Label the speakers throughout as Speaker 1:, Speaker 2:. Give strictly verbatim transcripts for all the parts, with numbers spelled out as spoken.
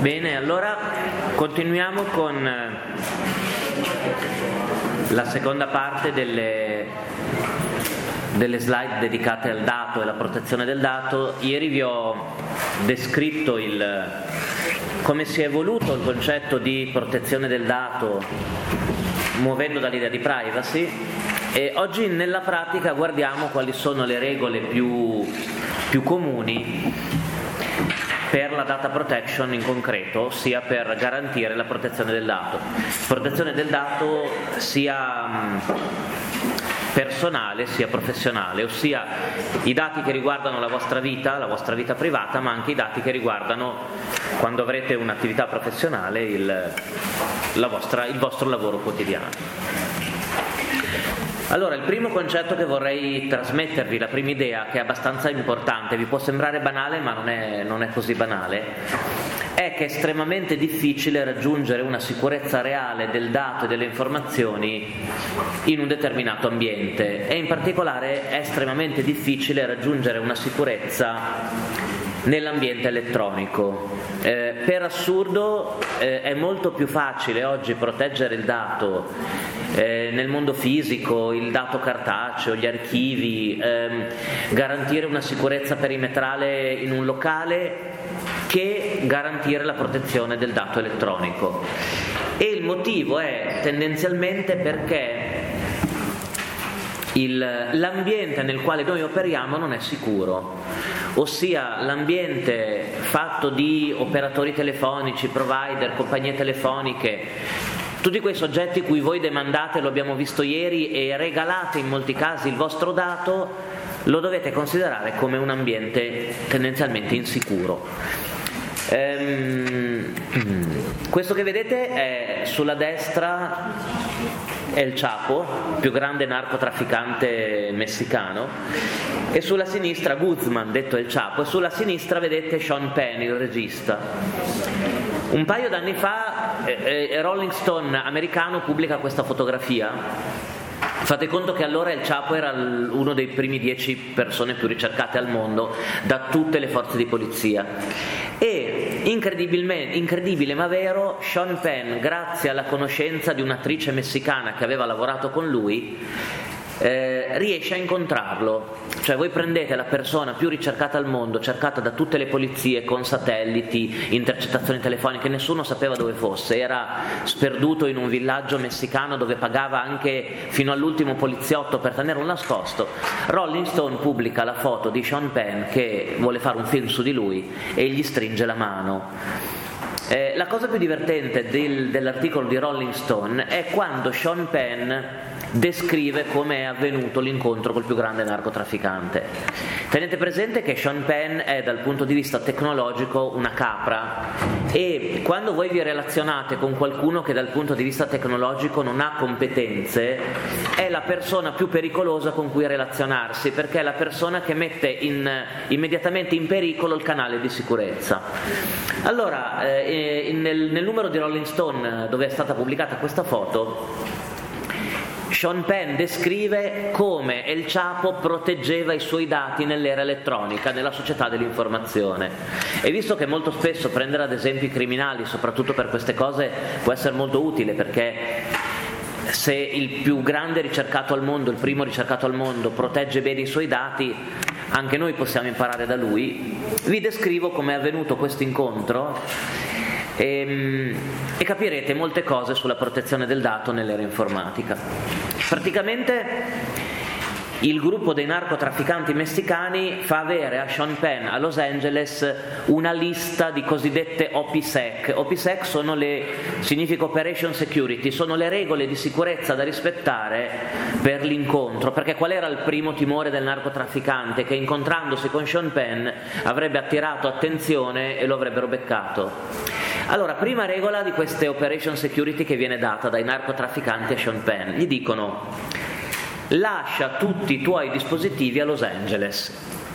Speaker 1: Bene, allora continuiamo con la seconda parte delle, delle slide dedicate al dato e alla protezione del dato. Ieri vi ho descritto il, come si è evoluto il concetto di protezione del dato muovendo dall'idea di privacy, e oggi nella pratica guardiamo quali sono le regole più, più comuni per la data protection in concreto, ossia per garantire la protezione del dato. Protezione del dato sia personale sia professionale, ossia i dati che riguardano la vostra vita, la vostra vita privata, ma anche i dati che riguardano, quando avrete un'attività professionale, il, la vostra, il vostro lavoro quotidiano. Allora, il primo concetto che vorrei trasmettervi, la prima idea, che è abbastanza importante, vi può sembrare banale ma non è, non è così banale, è che è estremamente difficile raggiungere una sicurezza reale del dato e delle informazioni in un determinato ambiente, e in particolare è estremamente difficile raggiungere una sicurezza nell'ambiente elettronico. Eh, per assurdo eh, è molto più facile oggi proteggere il dato eh, nel mondo fisico, il dato cartaceo, gli archivi, ehm, garantire una sicurezza perimetrale in un locale che garantire la protezione del dato elettronico. E il motivo è tendenzialmente perché il, l'ambiente nel quale noi operiamo non è sicuro, ossia l'ambiente fatto di operatori telefonici, provider, compagnie telefoniche, tutti quei soggetti cui voi demandate, lo abbiamo visto ieri, e regalate in molti casi il vostro dato, lo dovete considerare come un ambiente tendenzialmente insicuro. Ehm, questo che vedete è sulla destra è il Chapo, più grande narcotrafficante messicano, e sulla sinistra Guzman, detto il Chapo, e sulla sinistra vedete Sean Penn, il regista. Un paio d'anni fa eh, eh, Rolling Stone americano pubblica questa fotografia. Fate conto che allora il Chapo era uno dei primi dieci persone più ricercate al mondo da tutte le forze di polizia, e incredibilmente, incredibile ma vero, Sean Penn, grazie alla conoscenza di un'attrice messicana che aveva lavorato con lui, eh, riesce a incontrarlo. Cioè, voi prendete la persona più ricercata al mondo, cercata da tutte le polizie con satelliti, intercettazioni telefoniche, nessuno sapeva dove fosse, era sperduto in un villaggio messicano dove pagava anche fino all'ultimo poliziotto per tenerlo nascosto. Rolling Stone pubblica la foto di Sean Penn che vuole fare un film su di lui e gli stringe la mano. Eh, la cosa più divertente del, dell'articolo di Rolling Stone è quando Sean Penn descrive come è avvenuto l'incontro col più grande narcotrafficante. Tenete presente che Sean Penn è, dal punto di vista tecnologico, una capra, e quando voi vi relazionate con qualcuno che dal punto di vista tecnologico non ha competenze, è la persona più pericolosa con cui relazionarsi, perché è la persona che mette in, immediatamente in pericolo il canale di sicurezza. Allora, eh, nel, nel numero di Rolling Stone dove è stata pubblicata questa foto, Sean Penn descrive come El Chapo proteggeva i suoi dati nell'era elettronica, nella società dell'informazione. E visto che molto spesso prendere ad esempio i criminali, soprattutto per queste cose, può essere molto utile, perché se il più grande ricercato al mondo, il primo ricercato al mondo, protegge bene i suoi dati, anche noi possiamo imparare da lui. Vi descrivo come è avvenuto questo incontro e, e capirete molte cose sulla protezione del dato nell'era informatica. Praticamente il gruppo dei narcotrafficanti messicani fa avere a Sean Penn a Los Angeles una lista di cosiddette O P S E C. O P S E C sono le, significa Operation Security, sono le regole di sicurezza da rispettare per l'incontro, perché qual era il primo timore del narcotrafficante? Che incontrandosi con Sean Penn avrebbe attirato attenzione e lo avrebbero beccato. Allora, prima regola di queste Operation Security che viene data dai narcotrafficanti a Sean Penn: gli dicono: lascia tutti i tuoi dispositivi a Los Angeles.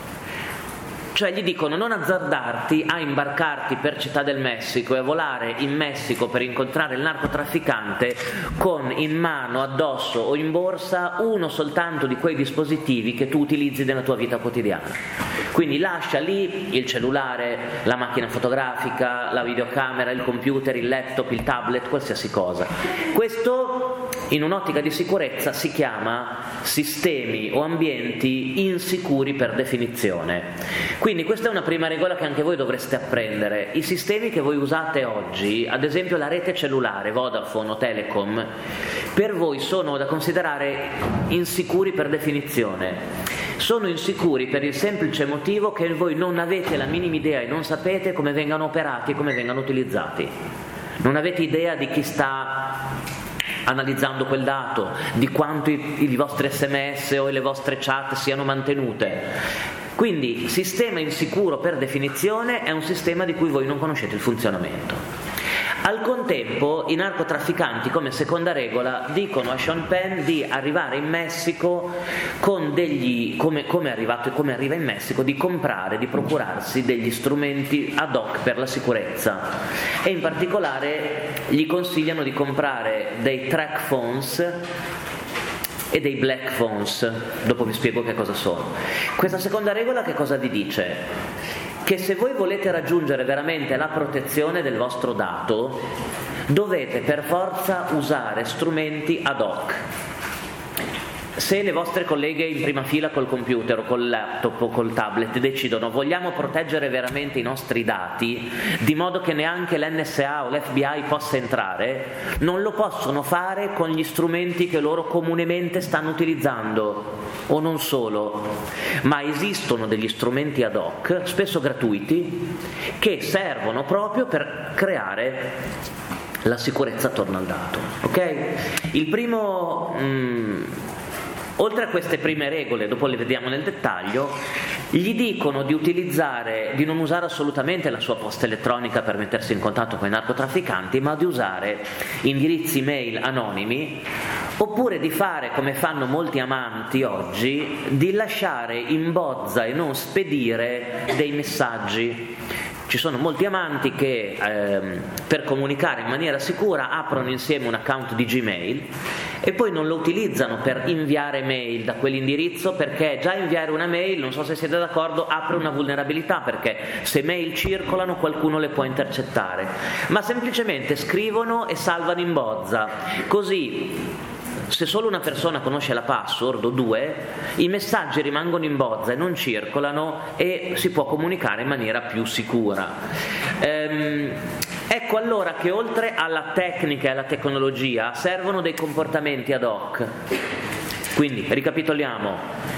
Speaker 1: Cioè gli dicono: non azzardarti a imbarcarti per Città del Messico e a volare in Messico per incontrare il narcotrafficante con in mano, addosso o in borsa uno soltanto di quei dispositivi che tu utilizzi nella tua vita quotidiana. Quindi lascia lì il cellulare, la macchina fotografica, la videocamera, il computer, il laptop, il tablet, qualsiasi cosa. Questo in un'ottica di sicurezza si chiama sistemi o ambienti insicuri per definizione. Quindi questa è una prima regola che anche voi dovreste apprendere. I sistemi che voi usate oggi, ad esempio la rete cellulare, Vodafone o Telecom, per voi sono da considerare insicuri per definizione. Sono insicuri per il semplice motivo che voi non avete la minima idea e non sapete come vengano operati e come vengano utilizzati. Non avete idea di chi sta analizzando quel dato, di quanto i, i vostri sms o le vostre chat siano mantenute. Quindi sistema insicuro per definizione è un sistema di cui voi non conoscete il funzionamento. Al contempo i narcotrafficanti, come seconda regola, dicono a Sean Penn di arrivare in Messico con degli, come, come, è arrivato e come arriva in Messico, di comprare, di procurarsi degli strumenti ad hoc per la sicurezza, e in particolare gli consigliano di comprare dei track phones e dei black phones. Dopo vi spiego che cosa sono. Questa seconda regola che cosa vi dice? Che se voi volete raggiungere veramente la protezione del vostro dato, dovete per forza usare strumenti ad hoc. Se le vostre colleghe in prima fila col computer o col laptop o col tablet decidono vogliamo proteggere veramente i nostri dati di modo che neanche l'N S A o l'F B I possa entrare, non lo possono fare con gli strumenti che loro comunemente stanno utilizzando. O non solo, ma esistono degli strumenti ad hoc, spesso gratuiti, che servono proprio per creare la sicurezza attorno al dato. Ok? Il primo... Mm, Oltre a queste prime regole, dopo le vediamo nel dettaglio, gli dicono di utilizzare, di non usare assolutamente la sua posta elettronica per mettersi in contatto con i narcotrafficanti, ma di usare indirizzi mail anonimi, oppure di fare come fanno molti amanti oggi, di lasciare in bozza e non spedire dei messaggi. Ci sono molti amanti che ehm, per comunicare in maniera sicura aprono insieme un account di Gmail e poi non lo utilizzano per inviare mail da quell'indirizzo, perché già inviare una mail, non so se siete d'accordo, apre una vulnerabilità, perché se mail circolano qualcuno le può intercettare, ma semplicemente scrivono e salvano in bozza, così se solo una persona conosce la password o due, i messaggi rimangono in bozza e non circolano e si può comunicare in maniera più sicura. Ehm, ecco allora che oltre alla tecnica e alla tecnologia servono dei comportamenti ad hoc. Quindi ricapitoliamo: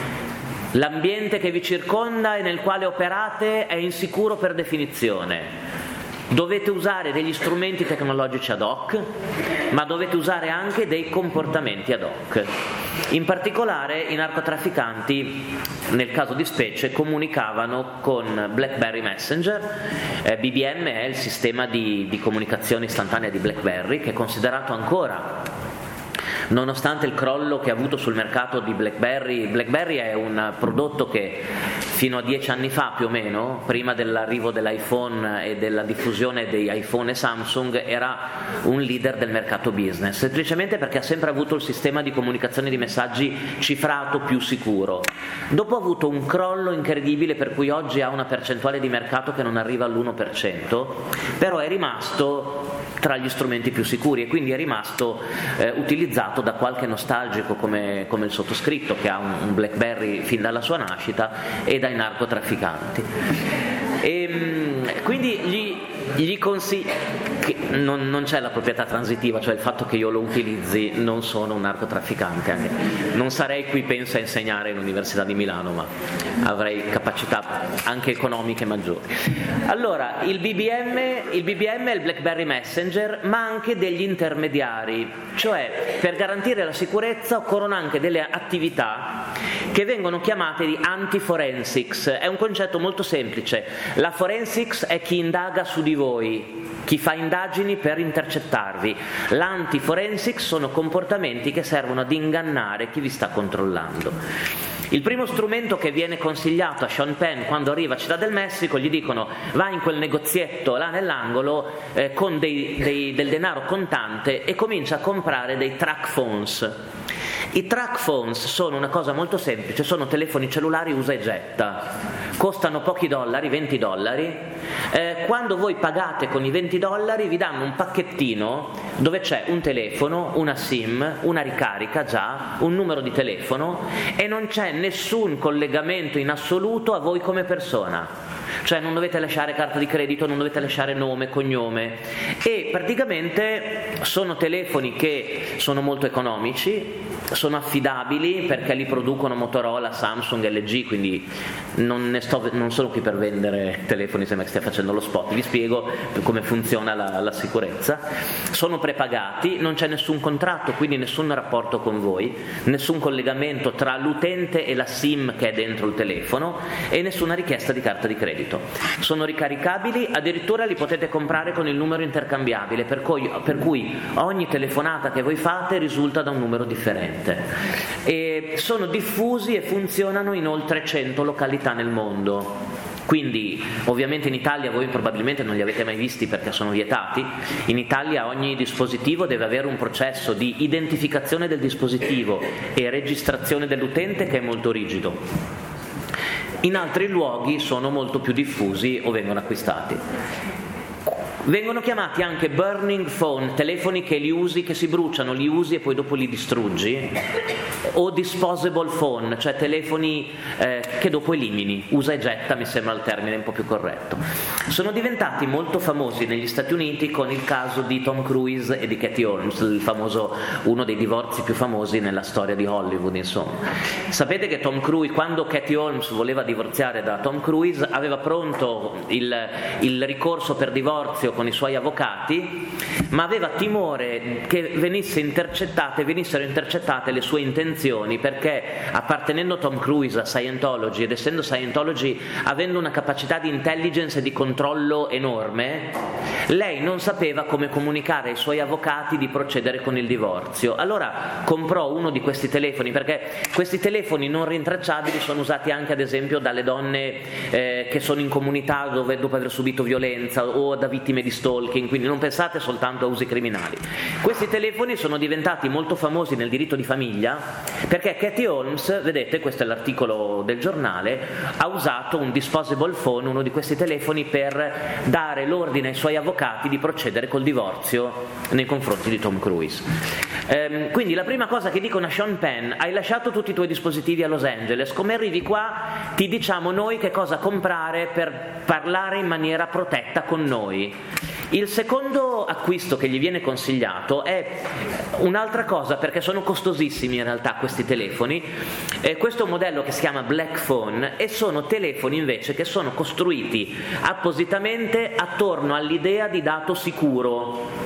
Speaker 1: l'ambiente che vi circonda e nel quale operate è insicuro per definizione. Dovete usare degli strumenti tecnologici ad hoc, ma dovete usare anche dei comportamenti ad hoc. In particolare i narcotrafficanti, nel caso di specie, comunicavano con BlackBerry Messenger. eh, B B M è il sistema di, di comunicazione istantanea di BlackBerry, che è considerato ancora, nonostante il crollo che ha avuto sul mercato di BlackBerry. BlackBerry è un prodotto che fino a dieci anni fa più o meno, prima dell'arrivo dell'iPhone e della diffusione dei iPhone e Samsung, era un leader del mercato business, semplicemente perché ha sempre avuto il sistema di comunicazione di messaggi cifrato più sicuro. Dopo ha avuto un crollo incredibile, per cui oggi ha una percentuale di mercato che non arriva all'uno per cento, però è rimasto tra gli strumenti più sicuri e quindi è rimasto eh, utilizzato da qualche nostalgico come, come il sottoscritto, che ha un, un BlackBerry fin dalla sua nascita, e dai narcotrafficanti. E, quindi gli, gli consigli che non, non c'è la proprietà transitiva, cioè il fatto che io lo utilizzi, non sono un narcotrafficante, anche. Non sarei qui, penso, a insegnare in Università di Milano, ma avrei capacità anche economiche maggiori. Allora, il B B M, il B B M è il BlackBerry Messenger, ma anche degli intermediari, cioè per garantire la sicurezza occorrono anche delle attività che vengono chiamate di anti-forensics. È un concetto molto semplice. La forensics è chi indaga su di voi, chi fa indagini per intercettarvi. L'anti-forensics sono comportamenti che servono ad ingannare chi vi sta controllando. Il primo strumento che viene consigliato a Sean Penn quando arriva a Città del Messico, gli dicono: vai in quel negozietto là nell'angolo eh, con dei, dei, del denaro contante e comincia a comprare dei track phones. I track phones sono una cosa molto semplice, sono telefoni cellulari usa e getta. costano pochi dollari, venti dollari. Eh, quando voi pagate con i venti dollari vi danno un pacchettino dove c'è un telefono, una SIM, una ricarica già, un numero di telefono, e non c'è nessun collegamento in assoluto a voi come persona. Cioè non dovete lasciare carta di credito, non dovete lasciare nome, cognome, e praticamente sono telefoni che sono molto economici, sono affidabili perché li producono Motorola, Samsung, L G, quindi non, ne sto, non sono qui per vendere telefoni, sembra che stia facendo lo spot, vi spiego come funziona la, la sicurezza. Sono prepagati, non c'è nessun contratto, quindi nessun rapporto con voi, nessun collegamento tra l'utente e la SIM che è dentro il telefono e nessuna richiesta di carta di credito. Sono ricaricabili, addirittura li potete comprare con il numero intercambiabile, per cui, per cui ogni telefonata che voi fate risulta da un numero differente. E sono diffusi e funzionano in oltre cento località nel mondo. Quindi ovviamente in Italia voi probabilmente non li avete mai visti perché sono vietati. In Italia ogni dispositivo deve avere un processo di identificazione del dispositivo e registrazione dell'utente che è molto rigido. In altri luoghi sono molto più diffusi o vengono acquistati. Vengono chiamati anche burning phone, telefoni che li usi, che si bruciano, li usi e poi dopo li distruggi, o disposable phone, cioè telefoni eh, che dopo elimini, usa e getta, mi sembra il termine un po' più corretto. Sono diventati molto famosi negli Stati Uniti con il caso di Tom Cruise e di Katie Holmes, il famoso, uno dei divorzi più famosi nella storia di Hollywood, insomma. Sapete che Tom Cruise, quando Katie Holmes voleva divorziare da Tom Cruise, aveva pronto il, il ricorso per divorzio con i suoi avvocati, ma aveva timore che venisse intercettate, venissero intercettate le sue intenzioni, perché appartenendo Tom Cruise a Scientology ed essendo Scientology avendo una capacità di intelligence e di controllo enorme, lei non sapeva come comunicare ai suoi avvocati di procedere con il divorzio. Allora comprò uno di questi telefoni, perché questi telefoni non rintracciabili sono usati anche ad esempio dalle donne eh, che sono in comunità dove, dopo aver subito violenza, o da vittime di stalking, quindi non pensate soltanto a usi criminali. Questi telefoni sono diventati molto famosi nel diritto di famiglia perché Katie Holmes, vedete, questo è l'articolo del giornale, ha usato un disposable phone, uno di questi telefoni, per dare l'ordine ai suoi avvocati di procedere col divorzio nei confronti di Tom Cruise. Ehm, quindi la prima cosa che dicono a Sean Penn: hai lasciato tutti i tuoi dispositivi a Los Angeles, come arrivi qua ti diciamo noi che cosa comprare per parlare in maniera protetta con noi. Il secondo acquisto che gli viene consigliato è un'altra cosa, perché sono costosissimi in realtà questi telefoni. Eh, questo è un modello che si chiama Black Phone e sono telefoni invece che sono costruiti appositamente attorno all'idea di dato sicuro.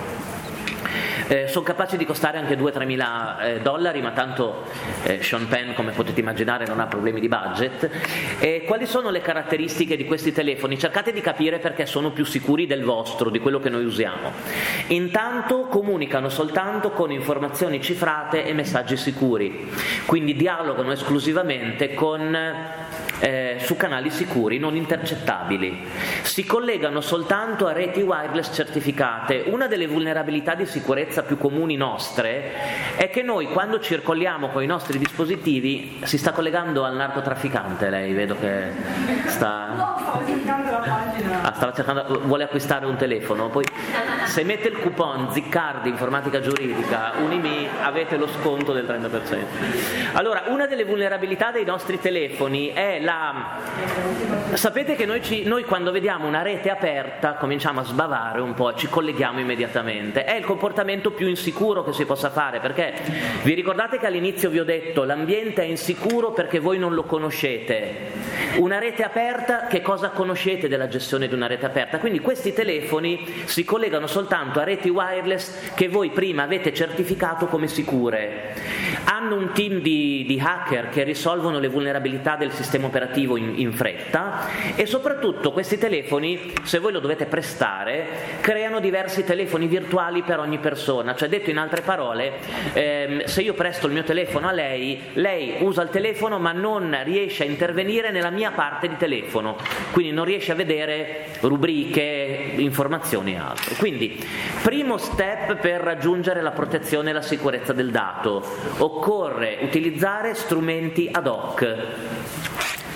Speaker 1: Eh, sono capaci di costare anche due o tre mila eh, dollari, ma tanto eh, Sean Penn, come potete immaginare, non ha problemi di budget. E quali sono le caratteristiche di questi telefoni? Cercate di capire perché sono più sicuri del vostro, di quello che noi usiamo. Intanto comunicano soltanto con informazioni cifrate e messaggi sicuri, quindi dialogano esclusivamente con eh, su canali sicuri, non intercettabili. Si collegano soltanto a reti wireless certificate. Una delle vulnerabilità di sicurezza più comuni nostre è che noi, quando circoliamo con i nostri dispositivi, si sta collegando al narcotrafficante. Lei vedo che sta
Speaker 2: no, stavo cercando la pagina.
Speaker 1: Ah, stava cercando, vuole acquistare un telefono, poi se mette il coupon Ziccardi informatica giuridica Unimi avete lo sconto del trenta per cento. Allora, una delle vulnerabilità dei nostri telefoni è la sapete che noi, ci, noi quando vediamo una rete aperta cominciamo a sbavare un po', ci colleghiamo immediatamente. È il comportamento più insicuro che si possa fare, perché vi ricordate che all'inizio vi ho detto l'ambiente è insicuro perché voi non lo conoscete. Una rete aperta, che cosa conoscete della gestione di una rete aperta? Quindi questi telefoni si collegano soltanto a reti wireless che voi prima avete certificato come sicure. Hanno un team di, di hacker che risolvono le vulnerabilità del sistema operativo in, in fretta, e soprattutto questi telefoni, se voi lo dovete prestare, creano diversi telefoni virtuali per ogni persona. Cioè, detto in altre parole, ehm, se io presto il mio telefono a lei, lei usa il telefono ma non riesce a intervenire nella mia parte di telefono, quindi non riesce a vedere rubriche, informazioni e altro. Quindi, primo step per raggiungere la protezione e la sicurezza del dato: occorre utilizzare strumenti ad hoc.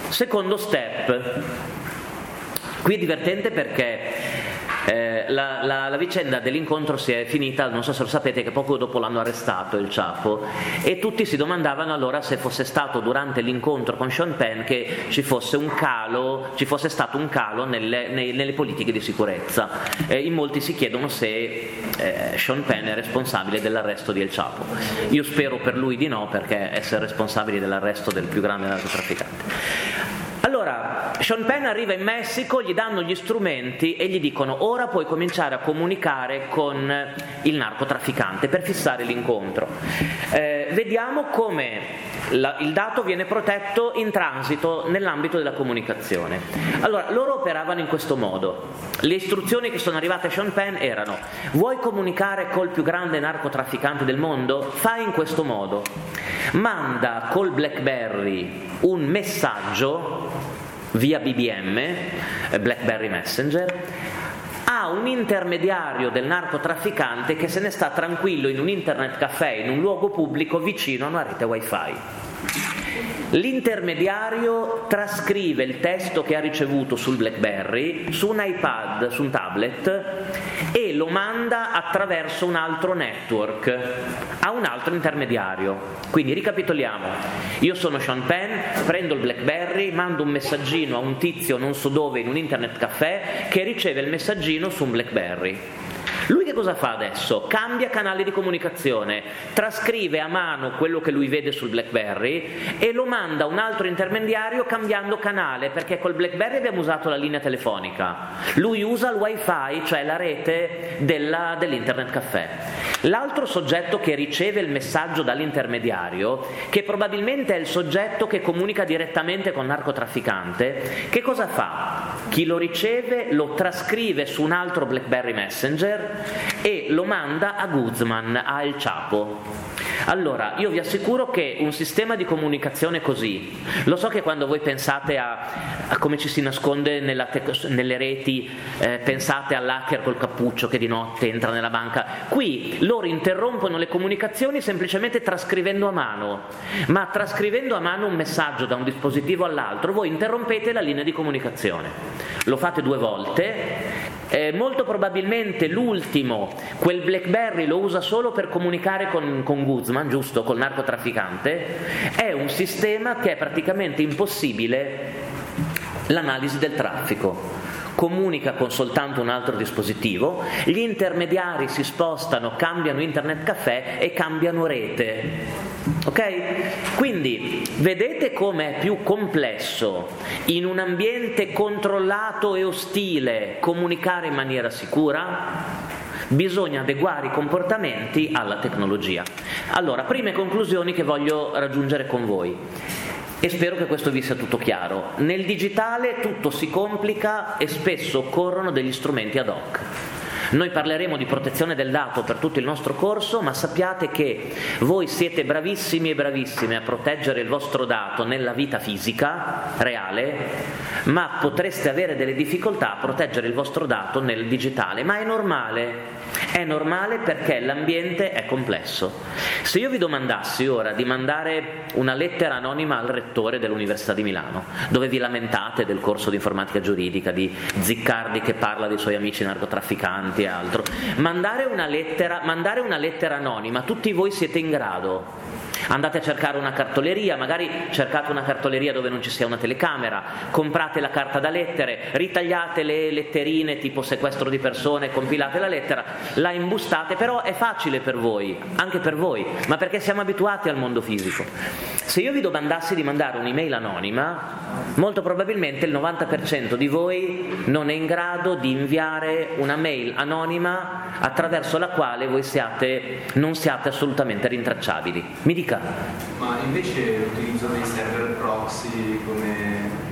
Speaker 1: Secondo step. Qui è divertente perché Eh, la, la, la vicenda dell'incontro si è finita, non so se lo sapete, che poco dopo l'hanno arrestato il Chapo, e tutti si domandavano allora se fosse stato durante l'incontro con Sean Penn che ci fosse un calo, ci fosse stato un calo nelle, nei, nelle politiche di sicurezza. Eh, in molti si chiedono se eh, Sean Penn è responsabile dell'arresto di El Chapo. Io spero per lui di no, perché essere responsabili dell'arresto del più grande narcotrafficante. Allora, Sean Penn arriva in Messico, gli danno gli strumenti e gli dicono: ora puoi cominciare a comunicare con il narcotrafficante per fissare l'incontro. Eh, vediamo come la, il dato viene protetto in transito nell'ambito della comunicazione. Allora, loro operavano in questo modo. Le istruzioni che sono arrivate a Sean Penn erano: vuoi comunicare col più grande narcotrafficante del mondo? Fai in questo modo. Manda col BlackBerry un messaggio via B B M, BlackBerry Messenger, a un intermediario del narcotrafficante che se ne sta tranquillo in un internet caffè, in un luogo pubblico vicino a una rete wifi. L'intermediario trascrive il testo che ha ricevuto sul BlackBerry su un iPad, su un tablet, e lo manda attraverso un altro network a un altro intermediario. Quindi ricapitoliamo: io sono Sean Penn, prendo il BlackBerry, mando un messaggino a un tizio non so dove in un internet caffè che riceve il messaggino su un BlackBerry. Lui che cosa fa adesso? Cambia canale di comunicazione, trascrive a mano quello che lui vede sul BlackBerry e lo manda a un altro intermediario cambiando canale, perché col BlackBerry abbiamo usato la linea telefonica, lui usa il wifi, cioè la rete della, dell'internet caffè. L'altro soggetto che riceve il messaggio dall'intermediario, che probabilmente è il soggetto che comunica direttamente con il narcotrafficante, che cosa fa? Chi lo riceve lo trascrive su un altro BlackBerry Messenger e lo manda a Guzman, a El Chapo. Allora, io vi assicuro che un sistema di comunicazione così, lo so che quando voi pensate a, a come ci si nasconde nella te- nelle reti, eh, pensate all'hacker col cappuccio che di notte entra nella banca. Qui loro interrompono le comunicazioni semplicemente trascrivendo a mano, ma trascrivendo a mano un messaggio da un dispositivo all'altro voi interrompete la linea di comunicazione. Lo fate due volte. Eh, molto probabilmente l'ultimo, quel BlackBerry lo usa solo per comunicare con, con Guzman, giusto? Col narcotrafficante. È un sistema che è praticamente impossibile l'analisi del traffico. Comunica con soltanto un altro dispositivo, gli intermediari si spostano, cambiano internet caffè e cambiano rete. Ok? Quindi vedete come è più complesso in un ambiente controllato e ostile comunicare in maniera sicura? Bisogna adeguare i comportamenti alla tecnologia. Allora, prime conclusioni che voglio raggiungere con voi. E spero che questo vi sia tutto chiaro. Nel digitale tutto si complica e spesso occorrono degli strumenti ad hoc. Noi parleremo di protezione del dato per tutto il nostro corso, ma sappiate che voi siete bravissimi e bravissime a proteggere il vostro dato nella vita fisica, reale, ma potreste avere delle difficoltà a proteggere il vostro dato nel digitale. Ma è normale, è normale perché l'ambiente è complesso. Se io vi domandassi ora di mandare una lettera anonima al rettore dell'Università di Milano, dove vi lamentate del corso di informatica giuridica, di Ziccardi che parla dei suoi amici narcotrafficanti e altro, mandare una lettera, mandare una lettera anonima, tutti voi siete in grado? Andate a cercare una cartoleria, magari cercate una cartoleria dove non ci sia una telecamera, comprate la carta da lettere, ritagliate le letterine tipo sequestro di persone, compilate la lettera, la imbustate, però è facile per voi, anche per voi, ma perché siamo abituati al mondo fisico. Se io vi domandassi di mandare un'email anonima, molto probabilmente il novanta per cento di voi non è in grado di inviare una mail anonima attraverso la quale voi siate, non siate assolutamente rintracciabili. Mi dica.
Speaker 3: Ma invece l'utilizzo dei server proxy come...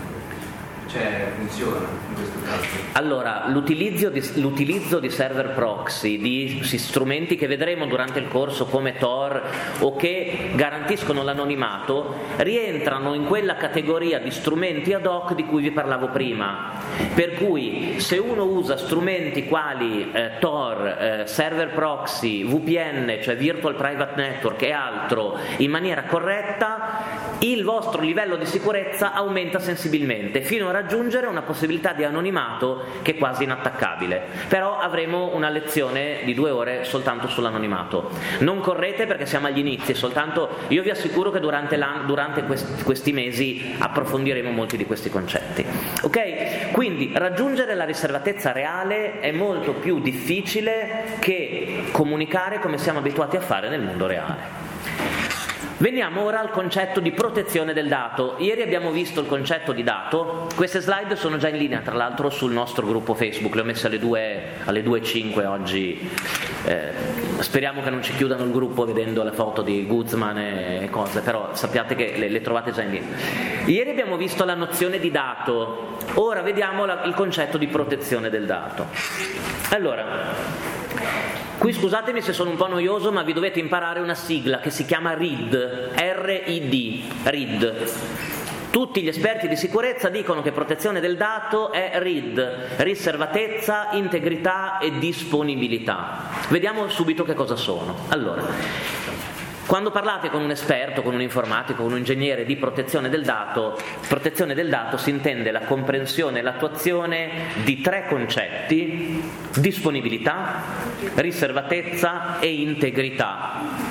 Speaker 3: cioè funziona in questo caso?
Speaker 1: Allora, l'utilizzo di, l'utilizzo di server proxy, di strumenti che vedremo durante il corso come Tor o che garantiscono l'anonimato, rientrano in quella categoria di strumenti ad hoc di cui vi parlavo prima. Per cui se uno usa strumenti quali eh, Tor, eh, server proxy, V P N, cioè Virtual Private Network e altro in maniera corretta, il vostro livello di sicurezza aumenta sensibilmente fino a raggiungere una possibilità di anonimato che è quasi inattaccabile. Però avremo una lezione di due ore soltanto sull'anonimato. Non correte perché siamo agli inizi, soltanto io vi assicuro che durante, durante quest questi mesi approfondiremo molti di questi concetti. Ok? Quindi raggiungere la riservatezza reale è molto più difficile che comunicare come siamo abituati a fare nel mondo reale. Veniamo ora al concetto di protezione del dato. Ieri abbiamo visto il concetto di dato, queste slide sono già in linea tra l'altro sul nostro gruppo Facebook, le ho messe alle due e cinque oggi, eh, speriamo che non ci chiudano il gruppo vedendo le foto di Guzman e cose, però sappiate che le, le trovate già in linea. Ieri abbiamo visto la nozione di dato, ora vediamo la, il concetto di protezione del dato. Allora, qui scusatemi se sono un po' noioso, ma vi dovete imparare una sigla che si chiama R I D, R I D, R I D. Tutti gli esperti di sicurezza dicono che protezione del dato è R I D, riservatezza, integrità e disponibilità. Vediamo subito che cosa sono. Allora, quando parlate con un esperto, con un informatico, con un ingegnere di protezione del dato, protezione del dato si intende la comprensione e l'attuazione di tre concetti: disponibilità, riservatezza e integrità.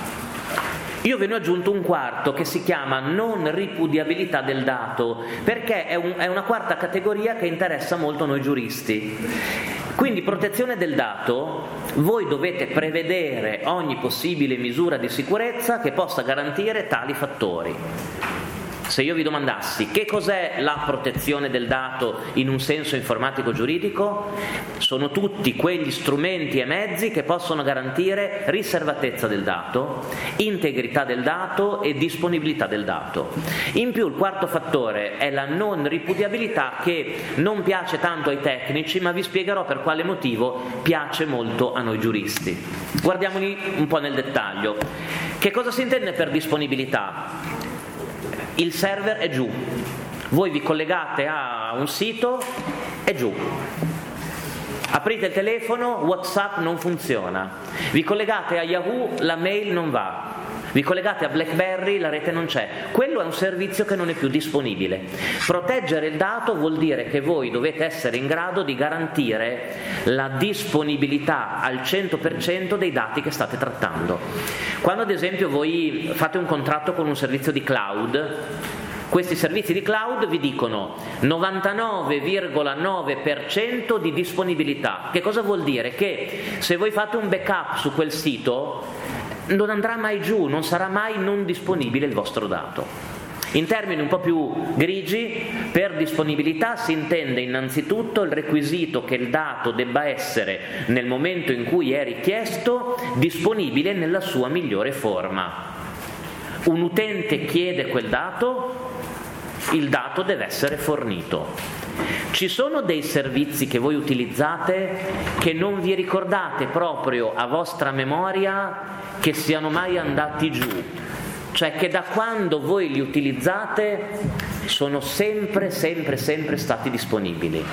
Speaker 1: Io ve ne ho aggiunto un quarto che si chiama non ripudiabilità del dato, perché è, un, è una quarta categoria che interessa molto noi giuristi. Quindi protezione del dato, voi dovete prevedere ogni possibile misura di sicurezza che possa garantire tali fattori. Se io vi domandassi che cos'è la protezione del dato in un senso informatico giuridico, sono tutti quegli strumenti e mezzi che possono garantire riservatezza del dato, integrità del dato e disponibilità del dato. In più il quarto fattore è la non ripudiabilità, che non piace tanto ai tecnici, ma vi spiegherò per quale motivo piace molto a noi giuristi. Guardiamoli un po' nel dettaglio. Che cosa si intende per disponibilità? Il server è giù, voi vi collegate a un sito, è giù. Aprite il telefono, WhatsApp non funziona. Vi collegate a Yahoo, la mail non va. Vi collegate a BlackBerry, la rete non c'è. Quello è un servizio che non è più disponibile. Proteggere il dato vuol dire che voi dovete essere in grado di garantire la disponibilità al cento per cento dei dati che state trattando. Quando ad esempio voi fate un contratto con un servizio di cloud, questi servizi di cloud vi dicono novantanove virgola nove per cento di disponibilità. Che cosa vuol dire? Che se voi fate un backup su quel sito non andrà mai giù, non sarà mai non disponibile il vostro dato. In termini un po' più grigi, per disponibilità si intende innanzitutto il requisito che il dato debba essere, nel momento in cui è richiesto, disponibile nella sua migliore forma. Un utente chiede quel dato, il dato deve essere fornito. Ci sono dei servizi che voi utilizzate che non vi ricordate proprio a vostra memoria che siano mai andati giù, cioè che da quando voi li utilizzate sono sempre, sempre, sempre stati disponibili.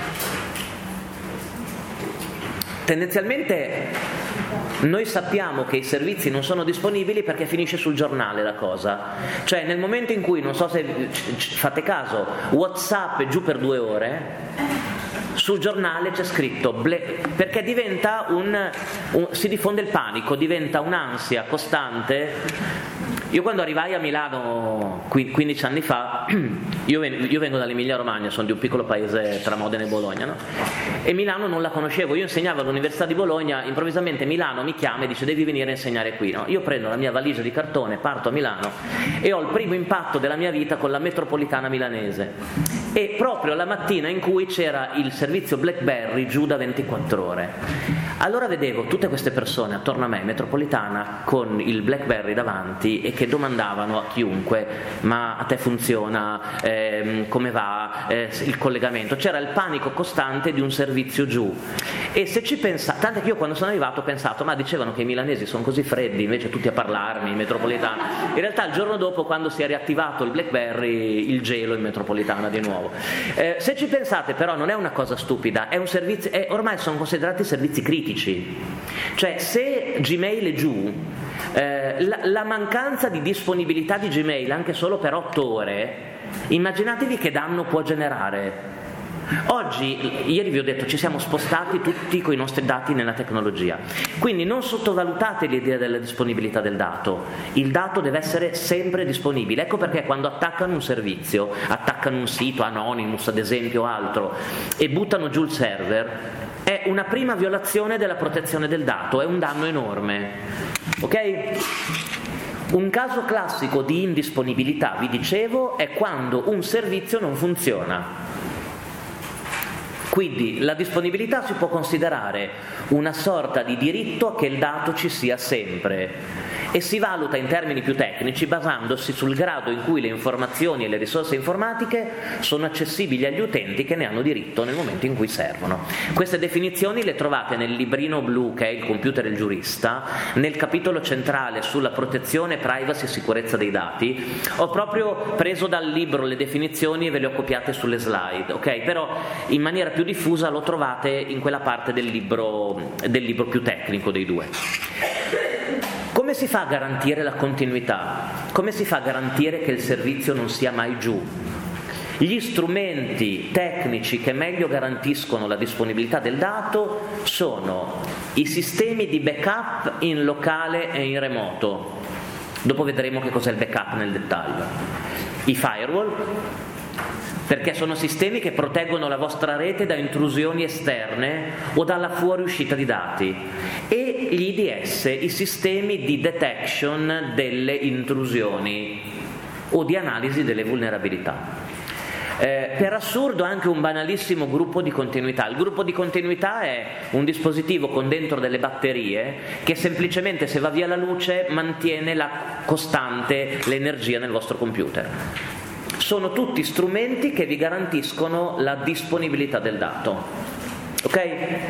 Speaker 1: Tendenzialmente noi sappiamo che i servizi non sono disponibili perché finisce sul giornale la cosa, cioè nel momento in cui, non so se fate caso, WhatsApp è giù per due ore, sul giornale c'è scritto, perché diventa un, un si diffonde il panico, diventa un'ansia costante. Io quando arrivai a Milano quindici anni fa, io vengo, io vengo dall'Emilia Romagna, sono di un piccolo paese tra Modena e Bologna, no? E Milano non la conoscevo, io insegnavo all'Università di Bologna, improvvisamente Milano mi chiama e dice devi venire a insegnare qui, no? Io prendo la mia valigia di cartone, parto a Milano e ho il primo impatto della mia vita con la metropolitana milanese, e proprio la mattina in cui c'era il servizio BlackBerry giù da ventiquattro ore. Allora vedevo tutte queste persone attorno a me, metropolitana, con il BlackBerry davanti e che domandavano a chiunque ma a te funziona, eh, come va, eh, il collegamento. C'era il panico costante di un servizio giù, e se ci pensate, tanto che io quando sono arrivato ho pensato ma dicevano che i milanesi sono così freddi, invece tutti a parlarmi in metropolitana. In realtà il giorno dopo, quando si è riattivato il BlackBerry, il gelo in metropolitana di nuovo. Eh, se ci pensate però non è una cosa stupida, è un servizio, è, ormai sono considerati servizi critici, cioè se Gmail è giù Eh, la, la mancanza di disponibilità di Gmail anche solo per otto ore, immaginatevi che danno può generare. Oggi, ieri vi ho detto, ci siamo spostati tutti con i nostri dati nella tecnologia, quindi non sottovalutate l'idea della disponibilità del dato. Il dato deve essere sempre disponibile. Ecco perché quando attaccano un servizio, attaccano un sito, Anonymous ad esempio o altro, e buttano giù il server, è una prima violazione della protezione del dato, è un danno enorme, ok? Un caso classico di indisponibilità, vi dicevo, è quando un servizio non funziona. Quindi la disponibilità si può considerare una sorta di diritto a che il dato ci sia sempre e si valuta in termini più tecnici basandosi sul grado in cui le informazioni e le risorse informatiche sono accessibili agli utenti che ne hanno diritto nel momento in cui servono. Queste definizioni le trovate nel librino blu che è Il computer e il giurista, nel capitolo centrale sulla protezione, privacy e sicurezza dei dati. Ho proprio preso dal libro le definizioni e ve le ho copiate sulle slide, ok? Però in maniera più diffusa lo trovate in quella parte del libro, del libro più tecnico dei due. Come si fa a garantire la continuità? Come si fa a garantire che il servizio non sia mai giù? Gli strumenti tecnici che meglio garantiscono la disponibilità del dato sono i sistemi di backup in locale e in remoto. Dopo vedremo che cos'è il backup nel dettaglio. I firewall, perché sono sistemi che proteggono la vostra rete da intrusioni esterne o dalla fuoriuscita di dati, e gli I D S, i sistemi di detection delle intrusioni o di analisi delle vulnerabilità. Eh, per assurdo anche un banalissimo gruppo di continuità. Il gruppo di continuità è un dispositivo con dentro delle batterie che semplicemente, se va via la luce, mantiene la costante l'energia nel vostro computer. Sono tutti strumenti che vi garantiscono la disponibilità del dato, ok?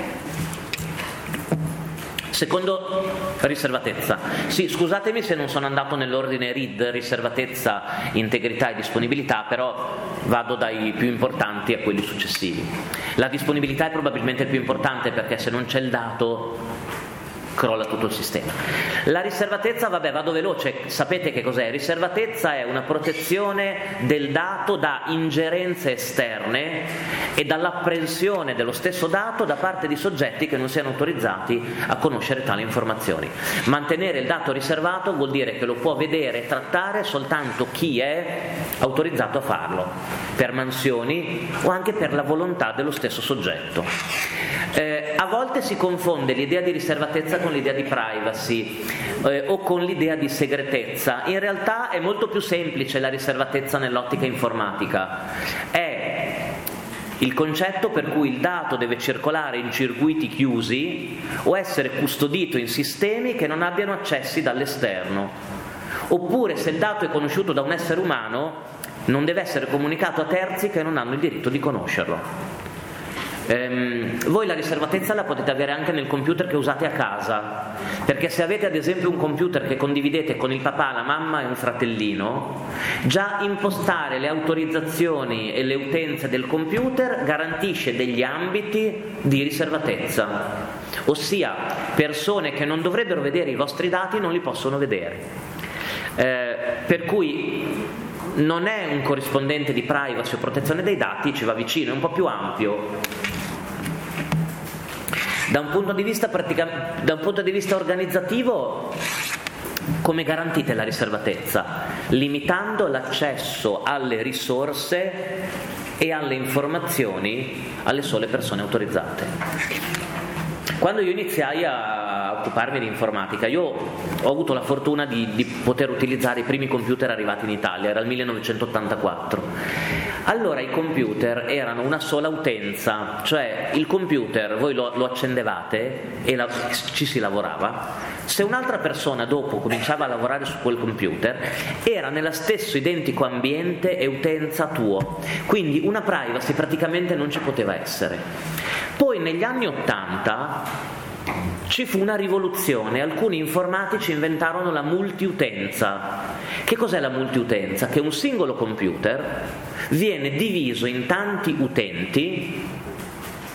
Speaker 1: Secondo, riservatezza. Sì, scusatemi se non sono andato nell'ordine R I D, riservatezza, integrità e disponibilità, però vado dai più importanti a quelli successivi. La disponibilità è probabilmente il più importante, perché se non c'è il dato crolla tutto il sistema. La riservatezza, vabbè, vado veloce. Sapete che cos'è? Riservatezza è una protezione del dato da ingerenze esterne e dall'apprensione dello stesso dato da parte di soggetti che non siano autorizzati a conoscere tali informazioni. Mantenere il dato riservato vuol dire che lo può vedere e trattare soltanto chi è autorizzato a farlo, per mansioni o anche per la volontà dello stesso soggetto. Eh, a volte si confonde l'idea di riservatezza con l'idea di privacy eh, o con l'idea di segretezza. In realtà è molto più semplice la riservatezza nell'ottica informatica. È il concetto per cui il dato deve circolare in circuiti chiusi o essere custodito in sistemi che non abbiano accessi dall'esterno. Oppure, se il dato è conosciuto da un essere umano, non deve essere comunicato a terzi che non hanno il diritto di conoscerlo. Ehm, voi la riservatezza la potete avere anche nel computer che usate a casa, perché se avete ad esempio un computer che condividete con il papà, la mamma e un fratellino, già impostare le autorizzazioni e le utenze del computer garantisce degli ambiti di riservatezza, ossia persone che non dovrebbero vedere i vostri dati non li possono vedere, eh, per cui non è un corrispondente di privacy o protezione dei dati, ci va vicino, è un po' più ampio. Da un punto di vista pratica, da un punto di vista organizzativo, come garantite la riservatezza? Limitando l'accesso alle risorse e alle informazioni alle sole persone autorizzate. Quando io iniziai a occuparmi di informatica, io ho avuto la fortuna di, di poter utilizzare i primi computer arrivati in Italia, era il millenovecentottantaquattro. Allora i computer erano una sola utenza, cioè il computer voi lo, lo accendevate e la, ci si lavorava. Se un'altra persona dopo cominciava a lavorare su quel computer, era nello stesso identico ambiente e utenza tuo, quindi una privacy praticamente non ci poteva essere. Poi negli anni ottanta ci fu una rivoluzione, alcuni informatici inventarono la multiutenza. Che cos'è la multiutenza? Che un singolo computer viene diviso in tanti utenti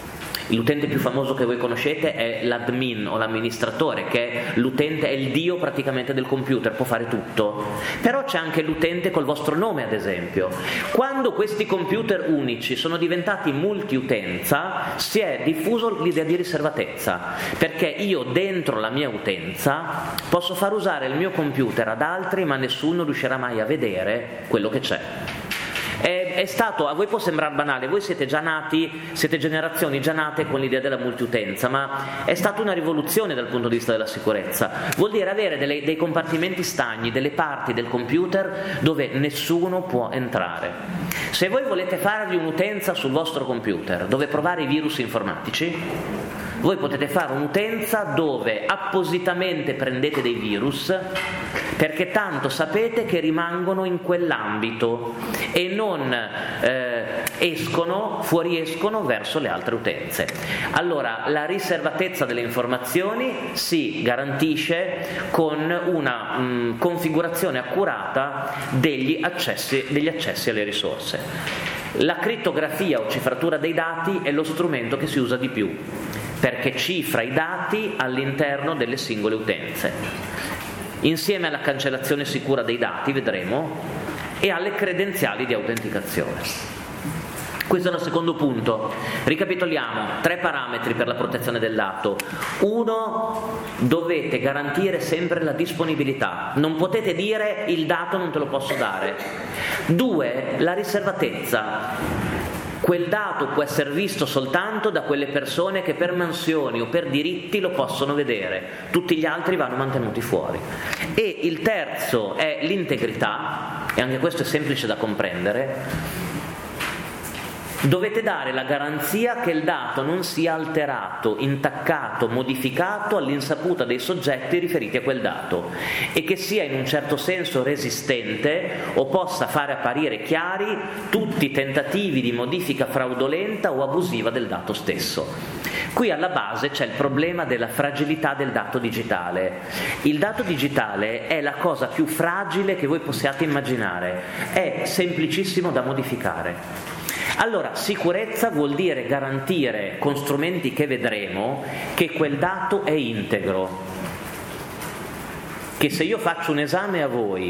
Speaker 1: L'utente più famoso che voi conoscete è l'admin o l'amministratore, che è l'utente, è il dio praticamente del computer, può fare tutto. Però c'è anche l'utente col vostro nome, ad esempio. Quando questi computer unici sono diventati multiutenza, si è diffuso l'idea di riservatezza, perché io dentro la mia utenza posso far usare il mio computer ad altri, ma nessuno riuscirà mai a vedere quello che c'è. È, è stato, a voi può sembrare banale, voi siete già nati, siete generazioni già nate con l'idea della multiutenza, ma è stata una rivoluzione dal punto di vista della sicurezza. Vuol dire avere delle, dei compartimenti stagni, delle parti del computer dove nessuno può entrare. Se voi volete farvi un'utenza sul vostro computer dove provare i virus informatici, voi potete fare un'utenza dove appositamente prendete dei virus, perché tanto sapete che rimangono in quell'ambito e non eh, escono, fuoriescono verso le altre utenze. Allora, la riservatezza delle informazioni si garantisce con una mh, configurazione accurata degli accessi, degli accessi alle risorse. La crittografia o cifratura dei dati è lo strumento che si usa di più, perché cifra i dati all'interno delle singole utenze, insieme alla cancellazione sicura dei dati, vedremo, e alle credenziali di autenticazione. Questo è il secondo punto. Ricapitoliamo: tre parametri per la protezione del dato. Uno, dovete garantire sempre la disponibilità, non potete dire il dato non te lo posso dare. Due, la riservatezza. Quel dato può essere visto soltanto da quelle persone che per mansioni o per diritti lo possono vedere, tutti gli altri vanno mantenuti fuori. E il terzo è l'integrità, e anche questo è semplice da comprendere. Dovete dare la garanzia che il dato non sia alterato, intaccato, modificato all'insaputa dei soggetti riferiti a quel dato, e che sia in un certo senso resistente o possa fare apparire chiari tutti i tentativi di modifica fraudolenta o abusiva del dato stesso. Qui alla base c'è il problema della fragilità del dato digitale. Il dato digitale è la cosa più fragile che voi possiate immaginare, è semplicissimo da modificare. Allora, sicurezza vuol dire garantire, con strumenti che vedremo, che quel dato è integro, che se io faccio un esame a voi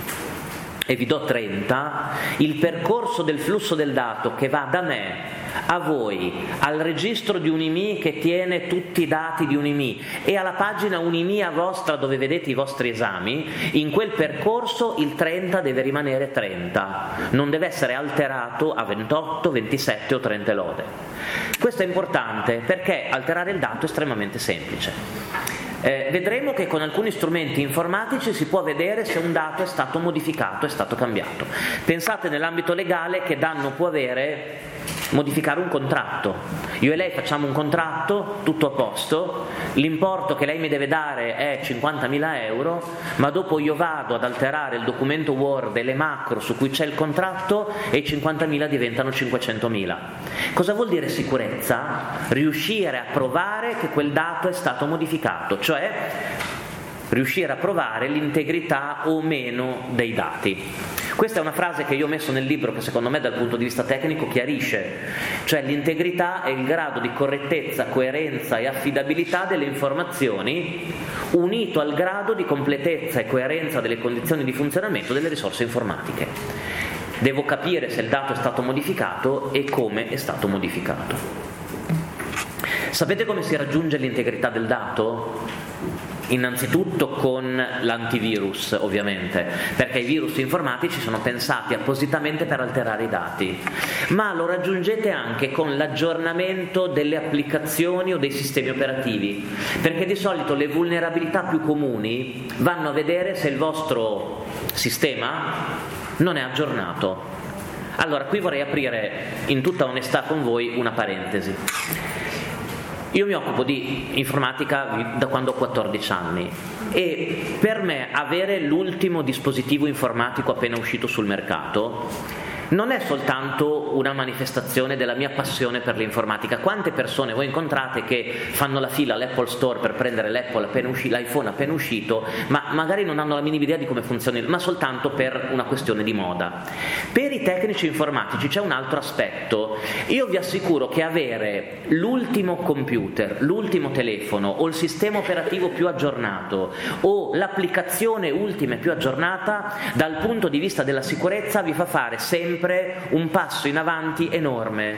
Speaker 1: e vi do trenta, il percorso del flusso del dato che va da me a voi, al registro di un I M I che tiene tutti i dati di un I M I e alla pagina Unimia vostra dove vedete i vostri esami, in quel percorso il trenta deve rimanere trenta, non deve essere alterato a ventotto, ventisette o trenta lode. Questo è importante perché alterare il dato è estremamente semplice. Eh, vedremo che con alcuni strumenti informatici si può vedere se un dato è stato modificato, è stato cambiato. Pensate nell'ambito legale che danno può avere modificare un contratto. Io e lei facciamo un contratto, tutto a posto, l'importo che lei mi deve dare è cinquantamila euro, ma dopo io vado ad alterare il documento Word e le macro su cui c'è il contratto e i cinquantamila diventano cinquecentomila. Cosa vuol dire sicurezza? Riuscire a provare che quel dato è stato modificato, cioè riuscire a provare l'integrità o meno dei dati. Questa è una frase che io ho messo nel libro che secondo me dal punto di vista tecnico chiarisce, cioè l'integrità è il grado di correttezza, coerenza e affidabilità delle informazioni unito al grado di completezza e coerenza delle condizioni di funzionamento delle risorse informatiche. Devo capire se il dato è stato modificato e come è stato modificato. Sapete come si raggiunge l'integrità del dato? Innanzitutto con l'antivirus, ovviamente, perché i virus informatici sono pensati appositamente per alterare i dati, ma lo raggiungete anche con l'aggiornamento delle applicazioni o dei sistemi operativi, perché di solito le vulnerabilità più comuni vanno a vedere se il vostro sistema non è aggiornato. Allora, qui vorrei aprire in tutta onestà con voi una parentesi. Io mi occupo di informatica da quando ho quattordici anni e per me avere l'ultimo dispositivo informatico appena uscito sul mercato non è soltanto una manifestazione della mia passione per l'informatica. Quante persone voi incontrate che fanno la fila all'Apple Store per prendere l'Apple appena usci- l'iPhone appena uscito, ma magari non hanno la minima idea di come funzioni, ma soltanto per una questione di moda. Per i tecnici informatici c'è un altro aspetto. Io vi assicuro che avere l'ultimo computer, l'ultimo telefono o il sistema operativo più aggiornato o l'applicazione ultima e più aggiornata dal punto di vista della sicurezza vi fa fare sempre un passo in avanti enorme.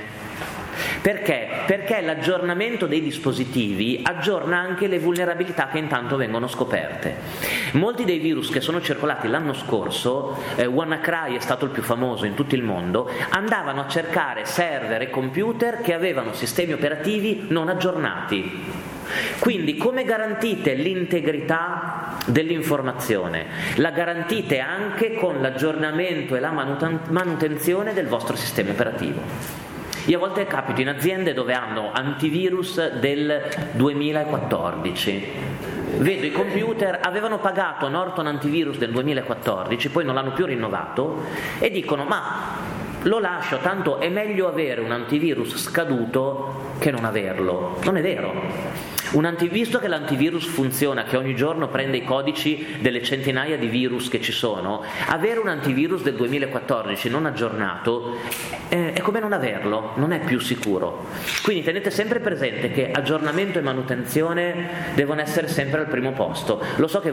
Speaker 1: Perché? Perché l'aggiornamento dei dispositivi aggiorna anche le vulnerabilità che intanto vengono scoperte. Molti dei virus che sono circolati l'anno scorso, eh, WannaCry è stato il più famoso in tutto il mondo, andavano a cercare server e computer che avevano sistemi operativi non aggiornati. Quindi come garantite l'integrità dell'informazione? La garantite anche con l'aggiornamento e la manuten- manutenzione del vostro sistema operativo. Io a volte capito in aziende dove hanno antivirus del duemilaquattordici. Vedo i computer, avevano pagato Norton Antivirus del duemilaquattordici, poi non l'hanno più rinnovato e dicono ma lo lascio, tanto è meglio avere un antivirus scaduto che non averlo. Non è vero. Un anti, visto che l'antivirus funziona, che ogni giorno prende i codici delle centinaia di virus che ci sono, avere un antivirus del duemilaquattordici non aggiornato eh, è come non averlo, non è più sicuro. Quindi tenete sempre presente che aggiornamento e manutenzione devono essere sempre al primo posto. Lo so che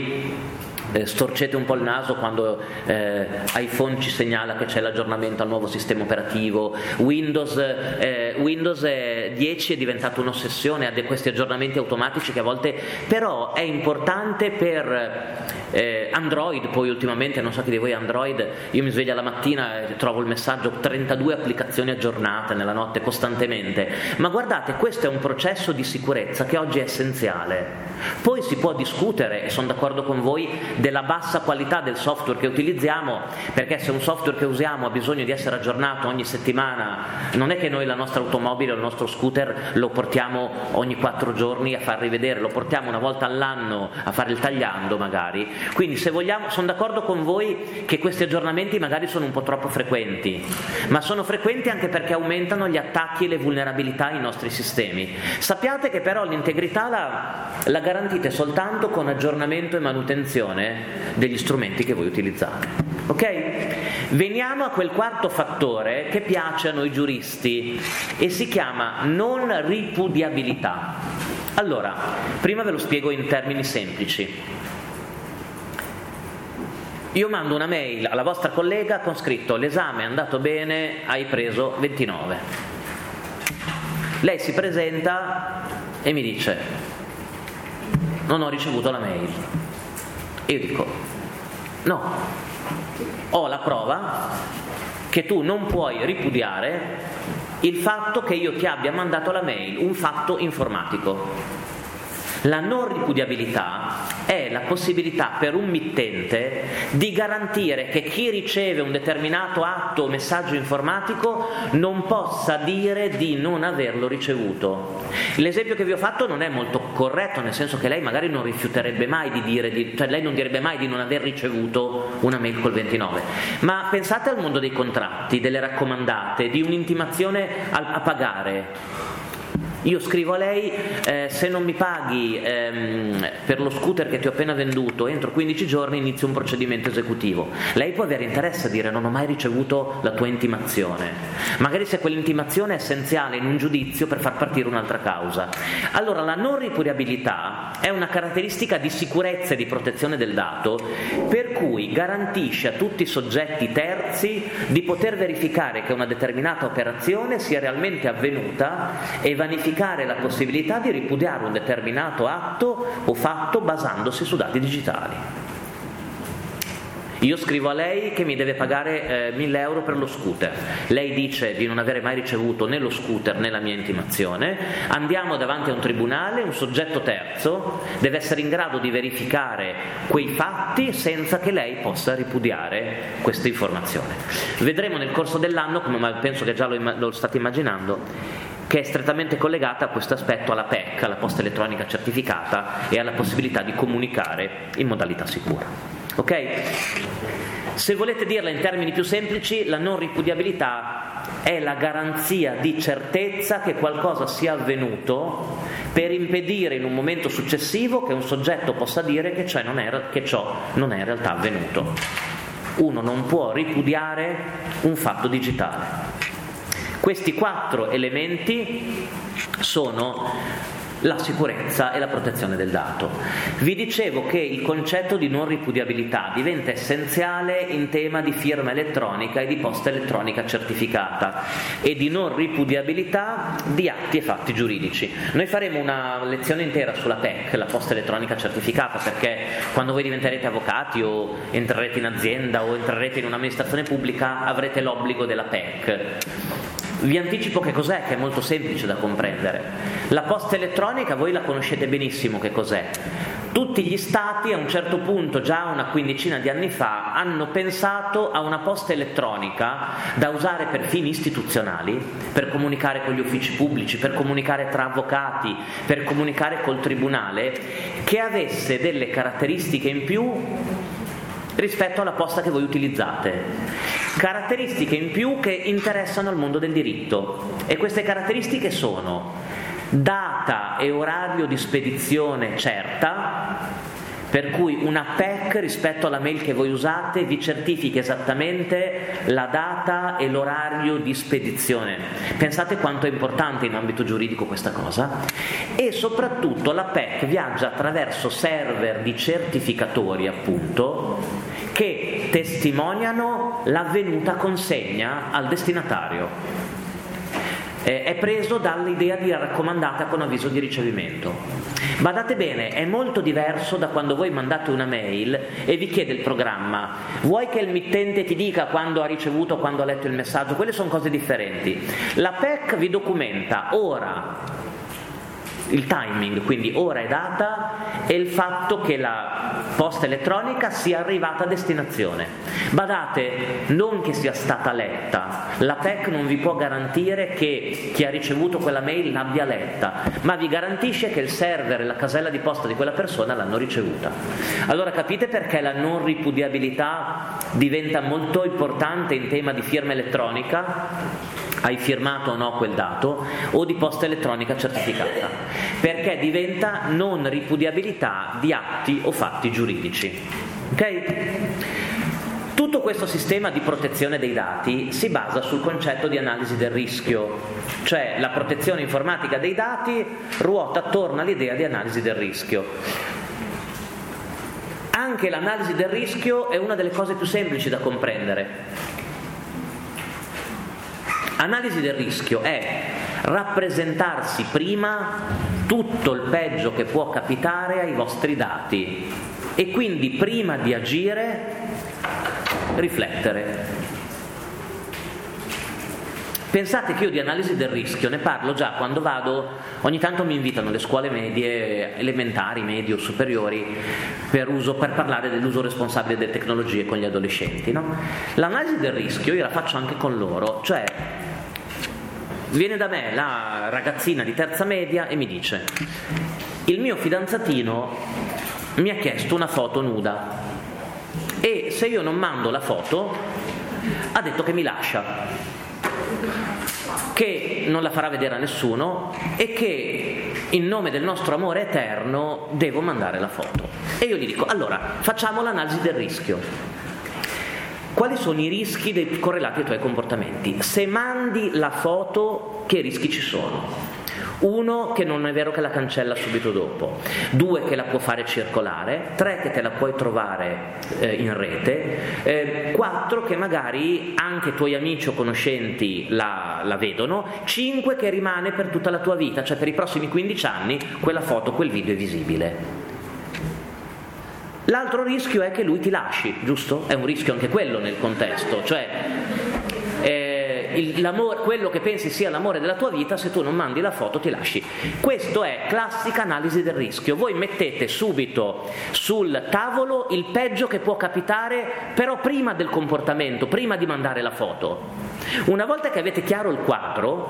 Speaker 1: voi Eh, storcete un po' il naso quando eh, iPhone ci segnala che c'è l'aggiornamento al nuovo sistema operativo. Windows, eh, Windows dieci è diventato un'ossessione, ha questi aggiornamenti automatici che a volte però è importante per eh, Android. Poi ultimamente, non so chi di voi ha Android, io mi sveglio la mattina e trovo il messaggio trentadue applicazioni aggiornate nella notte costantemente. Ma guardate, questo è un processo di sicurezza che oggi è essenziale. Poi si può discutere, e sono d'accordo con voi, della bassa qualità del software che utilizziamo, perché se un software che usiamo ha bisogno di essere aggiornato ogni settimana, non è che noi la nostra automobile o il nostro scooter lo portiamo ogni quattro giorni a far rivedere, lo portiamo una volta all'anno a fare il tagliando magari. Quindi se vogliamo, sono d'accordo con voi che questi aggiornamenti magari sono un po' troppo frequenti, ma sono frequenti anche perché aumentano gli attacchi e le vulnerabilità ai nostri sistemi. Sappiate che però l'integrità la, la garantite soltanto con aggiornamento e manutenzione degli strumenti che voi utilizzate. Ok? Veniamo a quel quarto fattore che piace a noi giuristi e si chiama non ripudiabilità. Allora, prima ve lo spiego in termini semplici. Io mando una mail alla vostra collega con scritto: l'esame è andato bene, hai preso ventinove. Lei si presenta e mi dice: non ho ricevuto la mail. Io dico: no, ho la prova che tu non puoi ripudiare il fatto che io ti abbia mandato la mail, un fatto informatico. La non ripudiabilità è la possibilità per un mittente di garantire che chi riceve un determinato atto o messaggio informatico non possa dire di non averlo ricevuto. L'esempio che vi ho fatto non è molto corretto, nel senso che lei magari non rifiuterebbe mai di dire, di, cioè lei non direbbe mai di non aver ricevuto una mail col ventinove. Ma pensate al mondo dei contratti, delle raccomandate, di un'intimazione a, a pagare. Io scrivo a lei: eh, se non mi paghi ehm, per lo scooter che ti ho appena venduto entro quindici giorni inizio un procedimento esecutivo. Lei può avere interesse a dire: non ho mai ricevuto la tua intimazione, magari se quell'intimazione è essenziale in un giudizio per far partire un'altra causa. Allora la non ripudiabilità è una caratteristica di sicurezza e di protezione del dato, per cui garantisce a tutti i soggetti terzi di poter verificare che una determinata operazione sia realmente avvenuta e vanificare la possibilità di ripudiare un determinato atto o fatto basandosi su dati digitali. Io scrivo a lei che mi deve pagare eh, mille euro per lo scooter, lei dice di non avere mai ricevuto né lo scooter né la mia intimazione, andiamo davanti a un tribunale, un soggetto terzo deve essere in grado di verificare quei fatti senza che lei possa ripudiare questa informazione. Vedremo nel corso dell'anno, come penso che già lo, lo state immaginando, che è strettamente collegata a questo aspetto, alla P E C, alla posta elettronica certificata, e alla possibilità di comunicare in modalità sicura. Ok? Se volete dirla in termini più semplici, la non ripudiabilità è la garanzia di certezza che qualcosa sia avvenuto per impedire in un momento successivo che un soggetto possa dire che ciò non è, che ciò non è in realtà avvenuto. Uno non può ripudiare un fatto digitale. Questi quattro elementi sono la sicurezza e la protezione del dato. Vi dicevo che il concetto di non ripudiabilità diventa essenziale in tema di firma elettronica e di posta elettronica certificata e di non ripudiabilità di atti e fatti giuridici. Noi faremo una lezione intera sulla P E C, la posta elettronica certificata, perché quando voi diventerete avvocati o entrerete in azienda o entrerete in un'amministrazione pubblica avrete l'obbligo della P E C. Vi anticipo che cos'è, che è molto semplice da comprendere. La posta elettronica voi la conoscete benissimo che cos'è. Tutti gli stati a un certo punto, già una quindicina di anni fa, hanno pensato a una posta elettronica da usare per fini istituzionali, per comunicare con gli uffici pubblici, per comunicare tra avvocati, per comunicare col tribunale, che avesse delle caratteristiche in più rispetto alla posta che voi utilizzate. Caratteristiche in più che interessano al mondo del diritto, e queste caratteristiche sono data e orario di spedizione certa, per cui una P E C rispetto alla mail che voi usate vi certifica esattamente la data e l'orario di spedizione. Pensate quanto è importante in ambito giuridico questa cosa. E soprattutto la P E C viaggia attraverso server di certificatori, appunto, che testimoniano l'avvenuta consegna al destinatario. Eh, è preso dall'idea di raccomandata con avviso di ricevimento. Badate bene, è molto diverso da quando voi mandate una mail e vi chiede il programma: vuoi che il mittente ti dica quando ha ricevuto, quando ha letto il messaggio? Quelle sono cose differenti. La P E C vi documenta ora il timing, quindi ora e data, e il fatto che la posta elettronica sia arrivata a destinazione. Badate, non che sia stata letta. La P E C non vi può garantire che chi ha ricevuto quella mail l'abbia letta, ma vi garantisce che il server e la casella di posta di quella persona l'hanno ricevuta. Allora capite perché la non ripudiabilità diventa molto importante in tema di firma elettronica? Hai firmato o no quel dato, o di posta elettronica certificata, perché diventa non ripudiabilità di atti o fatti giuridici. Ok? Tutto questo sistema di protezione dei dati si basa sul concetto di analisi del rischio, cioè la protezione informatica dei dati ruota attorno all'idea di analisi del rischio. Anche l'analisi del rischio è una delle cose più semplici da comprendere. Analisi del rischio è rappresentarsi prima tutto il peggio che può capitare ai vostri dati e quindi prima di agire riflettere. Pensate che io di analisi del rischio ne parlo già quando vado, ogni tanto mi invitano le scuole medie, elementari, medie o superiori per, uso, per parlare dell'uso responsabile delle tecnologie con gli adolescenti, no? L'analisi del rischio io la faccio anche con loro, cioè viene da me la ragazzina di terza media e mi dice: il mio fidanzatino mi ha chiesto una foto nuda e se io non mando la foto ha detto che mi lascia, che non la farà vedere a nessuno e che in nome del nostro amore eterno devo mandare la foto. E io gli dico: allora facciamo l'analisi del rischio. Quali sono i rischi dei, correlati ai tuoi comportamenti? Se mandi la foto, che rischi ci sono? Uno, che non è vero che la cancella subito dopo. Due, che la può fare circolare. Tre, che te la puoi trovare eh, in rete. Eh, quattro, che magari anche i tuoi amici o conoscenti la, la vedono. Cinque, che rimane per tutta la tua vita, cioè per i prossimi quindici anni quella foto, quel video è visibile. L'altro rischio è che lui ti lasci, giusto? È un rischio anche quello nel contesto, cioè eh, il, l'amore, quello che pensi sia l'amore della tua vita, se tu non mandi la foto ti lasci. Questo è classica analisi del rischio. Voi mettete subito sul tavolo il peggio che può capitare, però prima del comportamento, prima di mandare la foto. Una volta che avete chiaro il quadro,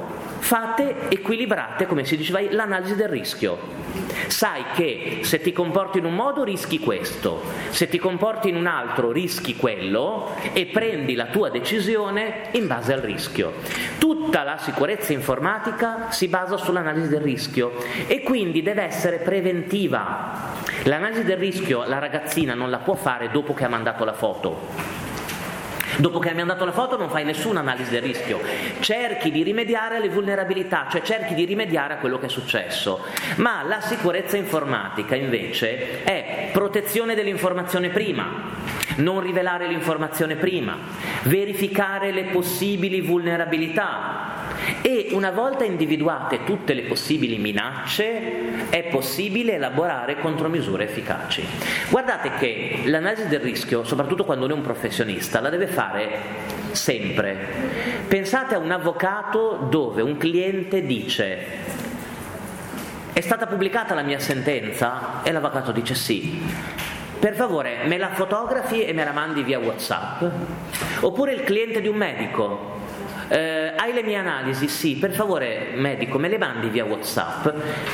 Speaker 1: fate, equilibrate, come si diceva, l'analisi del rischio. Sai che se ti comporti in un modo rischi questo, se ti comporti in un altro rischi quello, e prendi la tua decisione in base al rischio. Tutta la sicurezza informatica si basa sull'analisi del rischio e quindi deve essere preventiva. L'analisi del rischio la ragazzina non la può fare dopo che ha mandato la foto. Dopo che hai mandato la foto non fai nessuna analisi del rischio, cerchi di rimediare alle vulnerabilità, cioè cerchi di rimediare a quello che è successo. Ma la sicurezza informatica invece è protezione dell'informazione prima, non rivelare l'informazione prima, verificare le possibili vulnerabilità e una volta individuate tutte le possibili minacce è possibile elaborare contromisure efficaci. Guardate che l'analisi del rischio, soprattutto quando uno è un professionista, la deve fare sempre. Pensate a un avvocato dove un cliente dice: è stata pubblicata la mia sentenza? E l'avvocato dice sì. Per favore me la fotografi e me la mandi via WhatsApp. Oppure il cliente di un medico: eh, hai le mie analisi? Sì, per favore medico me le mandi via WhatsApp.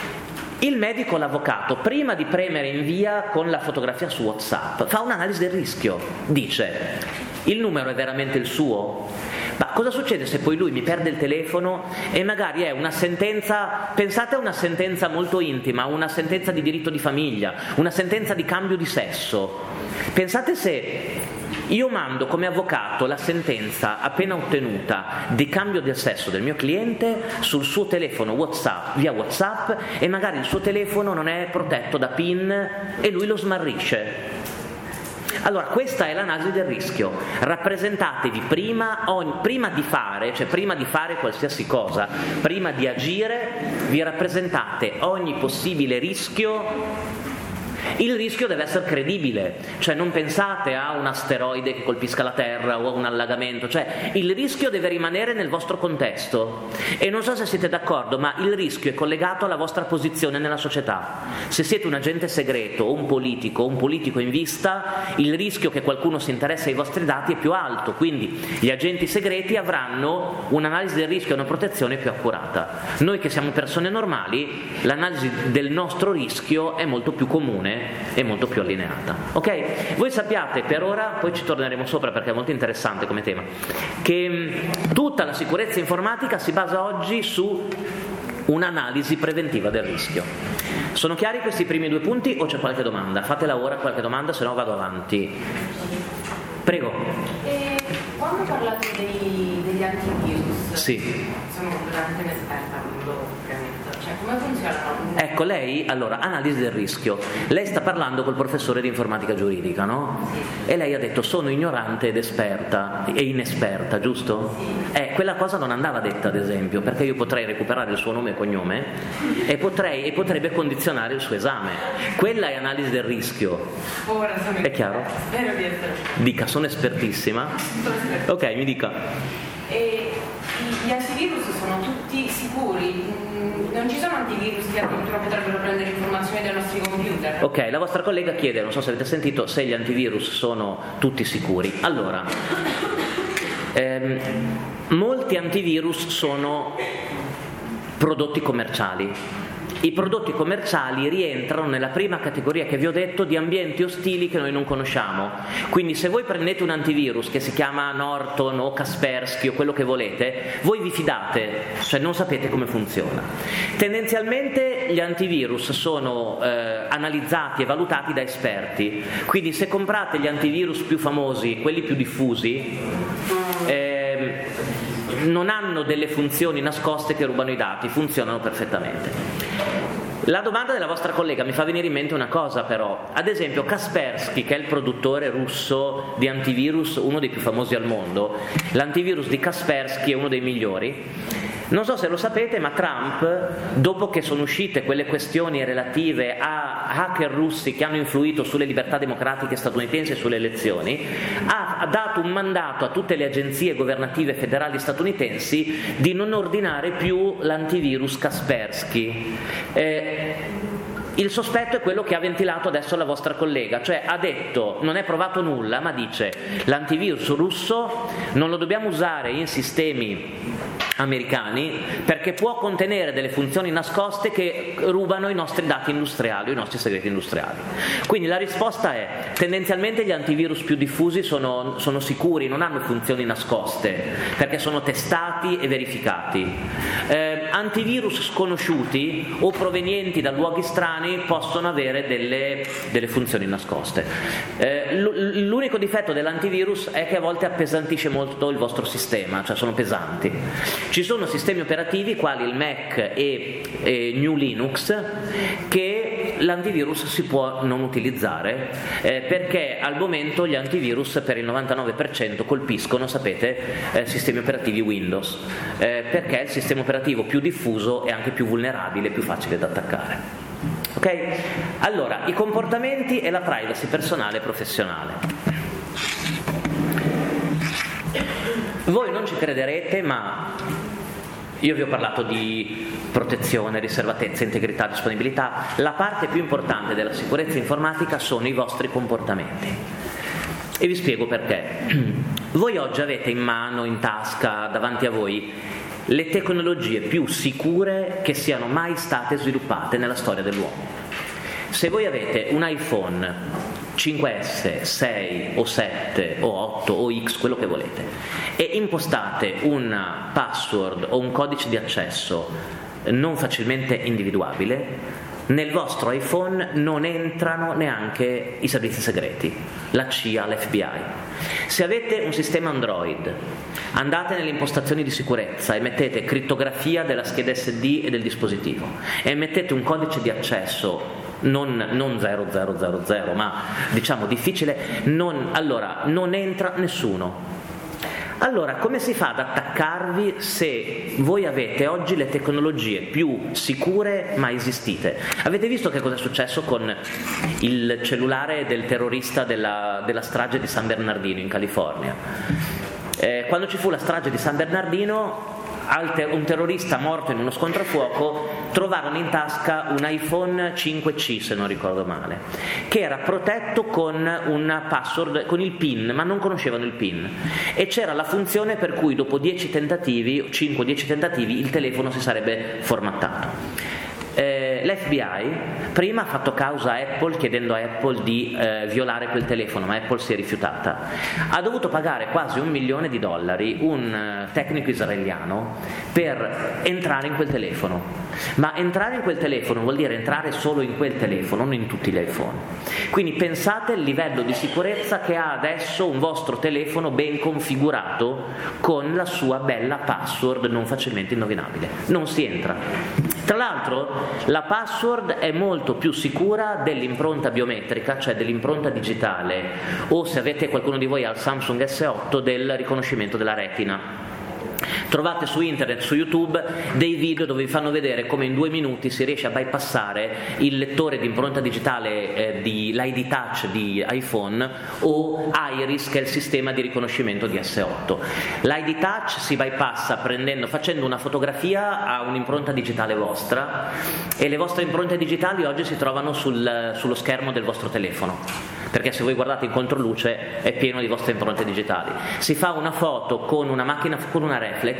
Speaker 1: Il medico, l'avvocato, prima di premere invia con la fotografia su WhatsApp, fa un'analisi del rischio, dice: il numero è veramente il suo? Ma cosa succede se poi lui mi perde il telefono e magari è una sentenza, pensate a una sentenza molto intima, una sentenza di diritto di famiglia, una sentenza di cambio di sesso. Pensate se io mando come avvocato la sentenza appena ottenuta di cambio del sesso del mio cliente sul suo telefono WhatsApp, via WhatsApp, e magari il suo telefono non è protetto da PIN e lui lo smarrisce. Allora, questa è l'analisi del rischio. Rappresentatevi prima, ogni, prima di fare, cioè prima di fare qualsiasi cosa, prima di agire, vi rappresentate ogni possibile rischio. Il rischio deve essere credibile, cioè non pensate a un asteroide che colpisca la Terra o a un allagamento, cioè il rischio deve rimanere nel vostro contesto. E non so se siete d'accordo, ma il rischio è collegato alla vostra posizione nella società. Se siete un agente segreto o un politico o un politico in vista, il rischio che qualcuno si interessi ai vostri dati è più alto, quindi gli agenti segreti avranno un'analisi del rischio e una protezione più accurata. Noi che siamo persone normali, l'analisi del nostro rischio è molto più comune e molto più allineata. Ok? Voi sappiate per ora, poi ci torneremo sopra perché è molto interessante come tema, che tutta la sicurezza informatica si basa oggi su un'analisi preventiva del rischio. Sono chiari questi primi due punti o c'è qualche domanda? Fatela ora qualche domanda, se no vado avanti. Prego.
Speaker 2: E quando parlate dei, degli antivirus,
Speaker 1: sì,
Speaker 2: sono veramente inesperta, non lo premetto. Cioè, come funzionano?
Speaker 1: Ecco, lei, allora, analisi del rischio. Lei sta parlando col professore di informatica giuridica, no? Sì. E lei ha detto: sono ignorante ed esperta e inesperta, giusto?
Speaker 2: Sì.
Speaker 1: Eh, quella cosa non andava detta, ad esempio, perché io potrei recuperare il suo nome e cognome e, potrei, e potrebbe condizionare il suo esame. Quella è analisi del rischio.
Speaker 2: Ora sono
Speaker 1: è chiaro?
Speaker 2: Spero di essere.
Speaker 1: Dica, sono espertissima.
Speaker 2: Sono esperta.
Speaker 1: Ok, mi dica.
Speaker 2: E gli antivirus sono tutti sicuri? Non ci sono antivirus che addirittura potrebbero prendere informazioni dai nostri computer?
Speaker 1: Ok, la vostra collega chiede, non so se avete sentito, se gli antivirus sono tutti sicuri. Allora, ehm, molti antivirus sono prodotti commerciali. I prodotti commerciali rientrano nella prima categoria che vi ho detto di ambienti ostili che noi non conosciamo. Quindi se voi prendete un antivirus che si chiama Norton o Kaspersky o quello che volete, voi vi fidate, cioè non sapete come funziona. Tendenzialmente gli antivirus sono eh, analizzati e valutati da esperti, quindi se comprate gli antivirus più famosi, quelli più diffusi, eh, non hanno delle funzioni nascoste che rubano i dati, funzionano perfettamente. La domanda della vostra collega mi fa venire in mente una cosa però, ad esempio Kaspersky, che è il produttore russo di antivirus, uno dei più famosi al mondo, l'antivirus di Kaspersky è uno dei migliori. Non so se lo sapete, ma Trump, dopo che sono uscite quelle questioni relative a hacker russi che hanno influito sulle libertà democratiche statunitensi e sulle elezioni, ha, ha dato un mandato a tutte le agenzie governative federali statunitensi di non ordinare più l'antivirus Kaspersky. Eh, Il sospetto è quello che ha ventilato adesso la vostra collega, cioè ha detto, non è provato nulla, ma dice l'antivirus russo non lo dobbiamo usare in sistemi americani, perché può contenere delle funzioni nascoste che rubano i nostri dati industriali, i nostri segreti industriali. Quindi la risposta è: tendenzialmente gli antivirus più diffusi sono, sono sicuri, non hanno funzioni nascoste, perché sono testati e verificati. Eh, antivirus sconosciuti o provenienti da luoghi strani possono avere delle, delle funzioni nascoste. Eh, l'unico difetto dell'antivirus è che a volte appesantisce molto il vostro sistema, cioè sono pesanti. Ci sono sistemi operativi quali il Mac e, e New Linux che l'antivirus si può non utilizzare, eh, perché al momento gli antivirus per il novantanove per cento colpiscono, sapete, eh, sistemi operativi Windows, eh, perché è il sistema operativo più diffuso e anche più vulnerabile, più facile da attaccare. Ok? Allora, i comportamenti e la privacy personale e professionale. Voi non ci crederete, ma io vi ho parlato di protezione, riservatezza, integrità, disponibilità. La parte più importante della sicurezza informatica sono i vostri comportamenti. E vi spiego perché. Voi oggi avete in mano, in tasca, davanti a voi, le tecnologie più sicure che siano mai state sviluppate nella storia dell'uomo. Se voi avete un iPhone cinque S, sei o sette o otto o X, quello che volete, e impostate un password o un codice di accesso non facilmente individuabile, nel vostro iPhone non entrano neanche i servizi segreti, la C I A, l'F B I. Se avete un sistema Android, andate nelle impostazioni di sicurezza e mettete crittografia della scheda S D e del dispositivo e mettete un codice di accesso non, non zero zero zero zero, ma diciamo difficile, non, allora non entra nessuno. Allora, come si fa ad attaccarvi se voi avete oggi le tecnologie più sicure mai esistite? Avete visto che cosa è successo con il cellulare del terrorista della, della strage di San Bernardino in California? Eh, quando ci fu la strage di San Bernardino, un terrorista morto in uno scontrofuoco, trovarono in tasca un iPhone cinque C, se non ricordo male, che era protetto con un password, con il PIN, ma non conoscevano il PIN, e c'era la funzione per cui dopo dieci tentativi, cinque o dieci tentativi, il telefono si sarebbe formattato. Eh, L'F B I prima ha fatto causa a Apple chiedendo a Apple di eh, violare quel telefono, ma Apple si è rifiutata. Ha dovuto pagare quasi un milione di dollari un eh, tecnico israeliano per entrare in quel telefono. Ma entrare in quel telefono vuol dire entrare solo in quel telefono, non in tutti gli iPhone. Quindi pensate al livello di sicurezza che ha adesso un vostro telefono ben configurato con la sua bella password non facilmente indovinabile. Non si entra. Tra l'altro la password è molto più sicura dell'impronta biometrica, cioè dell'impronta digitale, o se avete qualcuno di voi al Samsung S otto, del riconoscimento della retina. Trovate su internet, su YouTube, dei video dove vi fanno vedere come in due minuti si riesce a bypassare il lettore di impronta digitale eh, di l'I D Touch di iPhone o Iris, che è il sistema di riconoscimento di S otto. L'I D Touch si bypassa prendendo, facendo una fotografia a un'impronta digitale vostra, e le vostre impronte digitali oggi si trovano sul, sullo schermo del vostro telefono, perché se voi guardate in controluce è pieno di vostre impronte digitali. Si fa una foto con una macchina, con una reflex,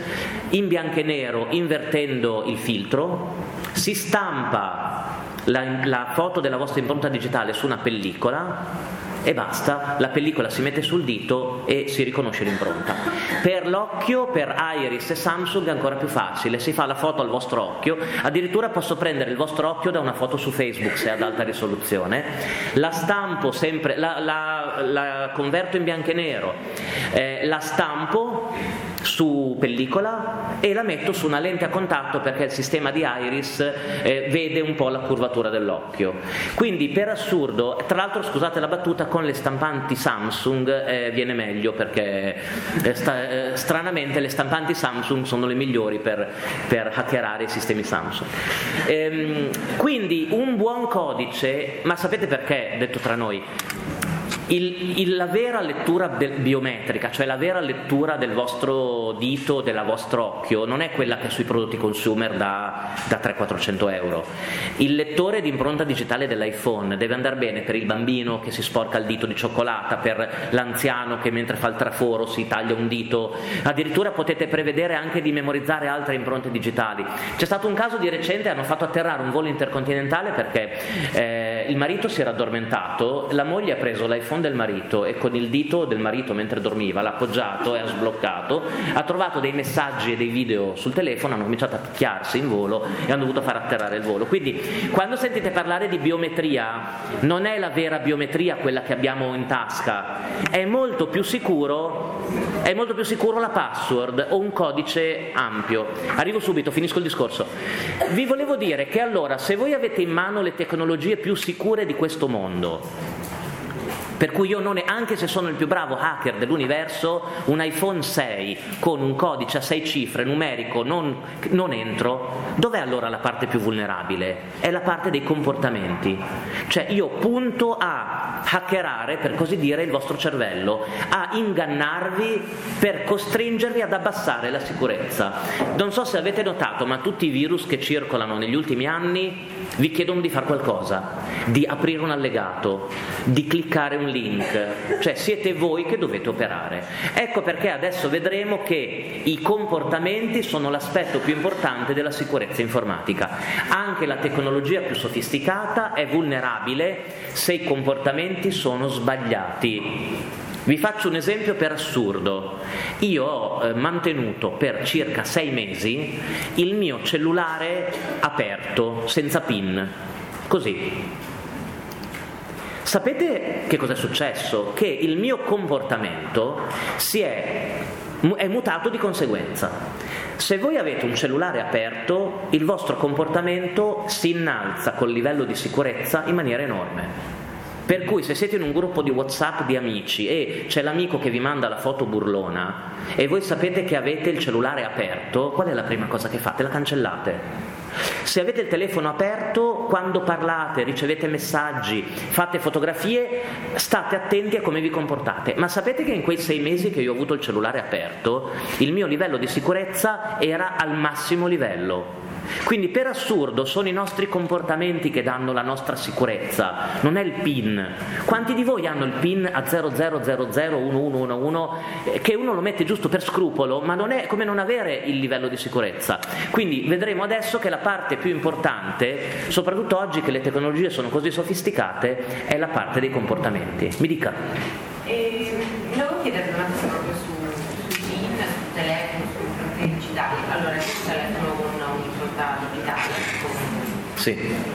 Speaker 1: in bianco e nero, invertendo il filtro, si stampa la, la foto della vostra impronta digitale su una pellicola e basta, la pellicola si mette sul dito e si riconosce l'impronta. Per l'occhio, per Iris e Samsung è ancora più facile, si fa la foto al vostro occhio, addirittura posso prendere il vostro occhio da una foto su Facebook se è ad alta risoluzione, la stampo sempre, la, la, la converto in bianco e nero, eh, la stampo su pellicola e la metto su una lente a contatto, perché il sistema di Iris eh, vede un po' la curvatura dell'occhio. Quindi per assurdo, tra l'altro scusate la battuta, con le stampanti Samsung eh, viene meglio, perché eh, sta, eh, stranamente le stampanti Samsung sono le migliori per, per hackerare i sistemi Samsung. Ehm, quindi un buon codice, ma sapete perché, detto tra noi? Il, il, la vera lettura biometrica, cioè la vera lettura del vostro dito, del vostro occhio, non è quella che sui prodotti consumer da, da trecento quattrocento euro. Il lettore di impronta digitale dell'iPhone deve andare bene per il bambino che si sporca il dito di cioccolata, per l'anziano che mentre fa il traforo si taglia un dito. Addirittura potete prevedere anche di memorizzare altre impronte digitali. C'è stato un caso di recente, hanno fatto atterrare un volo intercontinentale perché eh, il marito si era addormentato, la moglie ha preso l'iPhone del marito e con il dito del marito mentre dormiva l'ha appoggiato e ha sbloccato, ha trovato dei messaggi e dei video sul telefono, hanno cominciato a picchiarsi in volo e hanno dovuto far atterrare il volo. Quindi quando sentite parlare di biometria, non è la vera biometria quella che abbiamo in tasca, è molto più sicuro è molto più sicuro la password o un codice ampio. Arrivo subito, finisco il discorso. Vi volevo dire che allora, se voi avete in mano le tecnologie più sicure di questo mondo, per cui io non è, anche se sono il più bravo hacker dell'universo, un iPhone sei con un codice a sei cifre numerico non, non entro, dov'è allora la parte più vulnerabile? È la parte dei comportamenti. Cioè io punto a hackerare, per così dire, il vostro cervello, a ingannarvi per costringervi ad abbassare la sicurezza. Non so se avete notato, ma tutti i virus che circolano negli ultimi anni vi chiedono di fare qualcosa, di aprire un allegato, di cliccare un link, cioè siete voi che dovete operare. Ecco perché adesso vedremo che i comportamenti sono l'aspetto più importante della sicurezza informatica. Anche la tecnologia più sofisticata è vulnerabile se i comportamenti sono sbagliati. Vi faccio un esempio per assurdo. Io ho eh, mantenuto per circa sei mesi il mio cellulare aperto, senza PIN, così. Sapete che cosa è successo? Che il mio comportamento si è, è mutato di conseguenza. Se voi avete un cellulare aperto, il vostro comportamento si innalza col livello di sicurezza in maniera enorme. Per cui se siete in un gruppo di WhatsApp di amici e c'è l'amico che vi manda la foto burlona e voi sapete che avete il cellulare aperto, qual è la prima cosa che fate? La cancellate. Se avete il telefono aperto, quando parlate, ricevete messaggi, fate fotografie, state attenti a come vi comportate. Ma sapete che in quei sei mesi che io ho avuto il cellulare aperto, il mio livello di sicurezza era al massimo livello. Quindi per assurdo sono i nostri comportamenti che danno la nostra sicurezza, non è il PIN. Quanti di voi hanno il PIN a zero zero zero zero uno uno uno uno che uno lo mette giusto per scrupolo, ma non è come non avere il livello di sicurezza? Quindi vedremo adesso che la parte più importante, soprattutto oggi che le tecnologie sono così sofisticate, è la parte dei comportamenti. Mi dica.
Speaker 2: E volevo chiedere una cosa proprio su, su PIN, sul telefono, sulle impronte digitali. Allora, io il telefono con un'impronta digitale, come
Speaker 1: sì.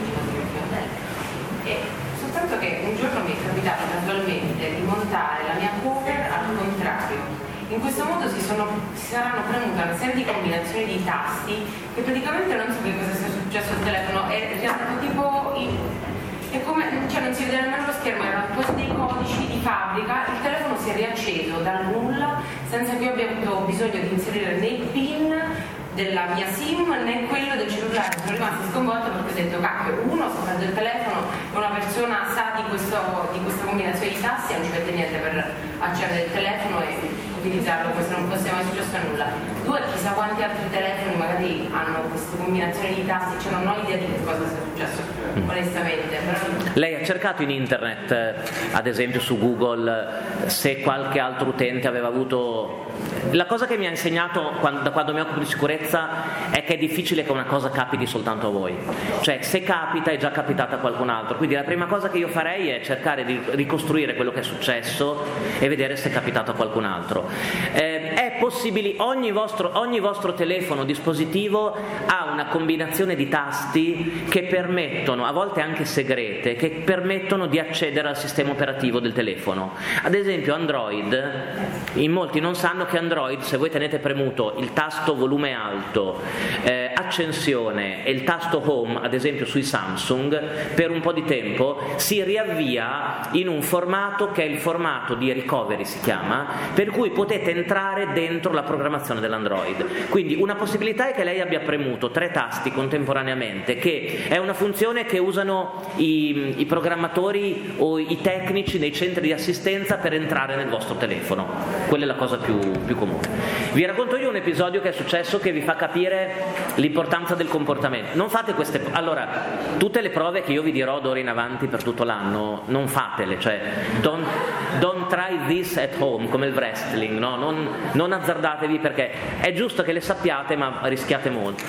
Speaker 2: E soltanto che un giorno mi è capitato casualmente di montare la mia cover al contrario. In questo modo si, sono, si saranno premute una serie di combinazioni di tasti che praticamente non so che cosa sia successo al telefono, è riandato tipo in, è come, cioè non si vede nemmeno lo schermo, erano questi dei codici di fabbrica, il telefono si è riacceso dal nulla senza che io abbia avuto bisogno di inserire né il PIN della mia SIM né quello del cellulare. Sono rimasta sconvolta perché ho detto cacchio, uno sta prendendo il telefono e una persona sa di, questo, di questa combinazione di tasti e non ci mette niente per accendere il telefono e utilizzarlo, questo non fosse mai successo a nulla. Due, chissà quanti altri telefoni magari hanno queste combinazioni di tasti, cioè non ho idea di che cosa sia successo onestamente. Però...
Speaker 1: Lei ha cercato in internet, ad esempio su Google, se qualche altro utente aveva avuto... La cosa che mi ha insegnato quando, da quando mi occupo di sicurezza è che è difficile che una cosa capiti soltanto a voi, cioè se capita è già capitata a qualcun altro, quindi la prima cosa che io farei è cercare di ricostruire quello che è successo e vedere se è capitato a qualcun altro. Eh, è possibile, ogni vostro, ogni vostro telefono, dispositivo ha una combinazione di tasti che permettono, a volte anche segrete, che permettono di accedere al sistema operativo del telefono. Ad esempio Android in molti non sanno che Android, se voi tenete premuto il tasto volume alto, eh, accensione e il tasto home, ad esempio sui Samsung, per un po' di tempo si riavvia in un formato che è il formato di recovery, si chiama, per cui potete entrare dentro la programmazione dell'Android. Quindi una possibilità è che lei abbia premuto tre tasti contemporaneamente, che è una funzione che usano i, i programmatori o i tecnici nei centri di assistenza per entrare nel vostro telefono. Quella è la cosa più, più comune. Vi racconto io un episodio che è successo che vi fa capire l'importanza del comportamento. Non fate queste... Allora, tutte le prove che io vi dirò d'ora in avanti per tutto l'anno, non fatele, cioè don't, don't try this at home, come il wrestling, no? Non, non azzardatevi, perché è giusto che le sappiate, ma rischiate molto.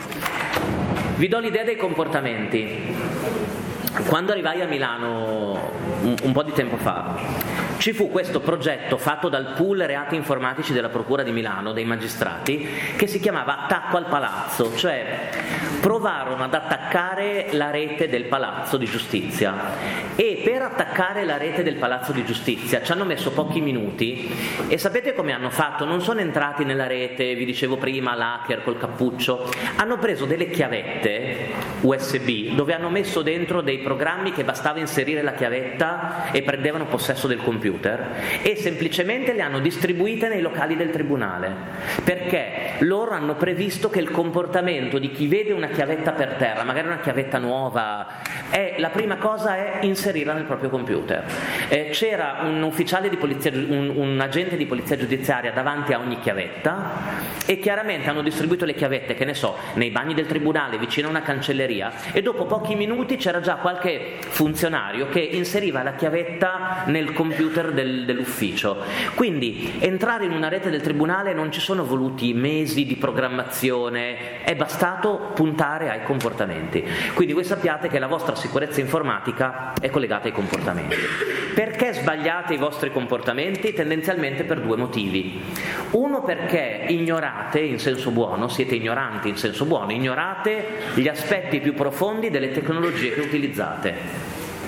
Speaker 1: Vi do l'idea dei comportamenti. Quando arrivai a Milano un, un po' di tempo fa, ci fu questo progetto fatto dal pool reati informatici della Procura di Milano, dei magistrati, che si chiamava Attacco al Palazzo, cioè provarono ad attaccare la rete del Palazzo di Giustizia, e per attaccare la rete del Palazzo di Giustizia ci hanno messo pochi minuti. E sapete come hanno fatto? Non sono entrati nella rete, vi dicevo prima, l'hacker col cappuccio, hanno preso delle chiavette U S B dove hanno messo dentro dei programmi che bastava inserire la chiavetta e prendevano possesso del computer, e semplicemente le hanno distribuite nei locali del tribunale, perché loro hanno previsto che il comportamento di chi vede una chiavetta per terra, magari una chiavetta nuova, è, la prima cosa è inserirla nel proprio computer. Eh, c'era un ufficiale di polizia, un, un agente di polizia giudiziaria davanti a ogni chiavetta, e chiaramente hanno distribuito le chiavette, che ne so, nei bagni del tribunale, vicino a una cancelleria, e dopo pochi minuti c'era già qualche funzionario che inseriva la chiavetta nel computer del, dell'ufficio. Quindi entrare in una rete del tribunale non ci sono voluti mesi di programmazione, è bastato puntare ai comportamenti. Quindi voi sappiate che la vostra sicurezza informatica è collegata ai comportamenti. Perché sbagliate i vostri comportamenti? Tendenzialmente per due motivi. Uno, perché ignorate in senso buono, siete ignoranti in senso buono, ignorate gli aspetti più profondi delle tecnologie che utilizzate.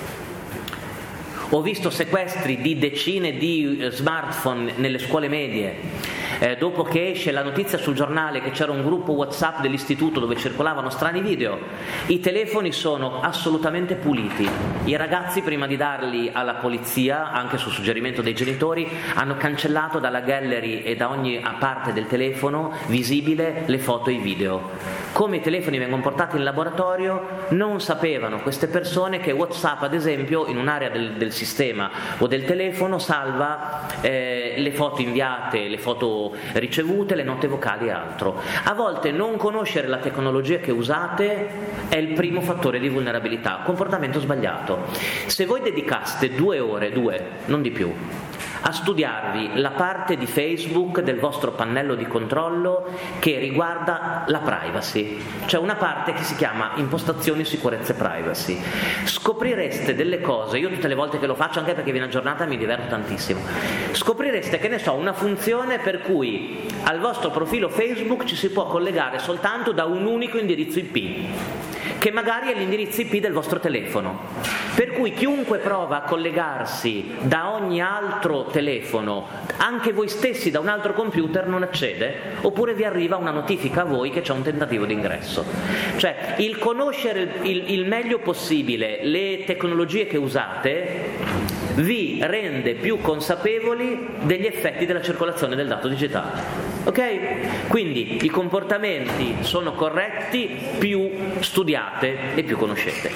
Speaker 1: Ho visto sequestri di decine di smartphone nelle scuole medie. Eh, dopo che esce la notizia sul giornale che c'era un gruppo WhatsApp dell'istituto dove circolavano strani video, i telefoni sono assolutamente puliti. I ragazzi, prima di darli alla polizia, anche su suggerimento dei genitori, hanno cancellato dalla gallery e da ogni parte del telefono visibile le foto e i video. Come i telefoni vengono portati in laboratorio, non sapevano queste persone che WhatsApp, ad esempio, in un'area del, del sistema o del telefono salva eh, le foto inviate, le foto ricevute, le note vocali e altro. A volte non conoscere la tecnologia che usate è il primo fattore di vulnerabilità, comportamento sbagliato. Se voi dedicaste due ore, due, non di più, a studiarvi la parte di Facebook del vostro pannello di controllo che riguarda la privacy, c'è una parte che si chiama impostazioni sicurezza e privacy, scoprireste delle cose. Io tutte le volte che lo faccio, anche perché viene giornata, mi diverto tantissimo, scoprireste, che ne so, una funzione per cui al vostro profilo Facebook ci si può collegare soltanto da un unico indirizzo I P, che magari è l'indirizzo I P del vostro telefono, per cui chiunque prova a collegarsi da ogni altro telefono, anche voi stessi da un altro computer, non accede, oppure vi arriva una notifica a voi che c'è un tentativo di ingresso. Cioè, il conoscere il, il meglio possibile le tecnologie che usate vi rende più consapevoli degli effetti della circolazione del dato digitale. Ok? Quindi i comportamenti sono corretti più studiate e più conoscete.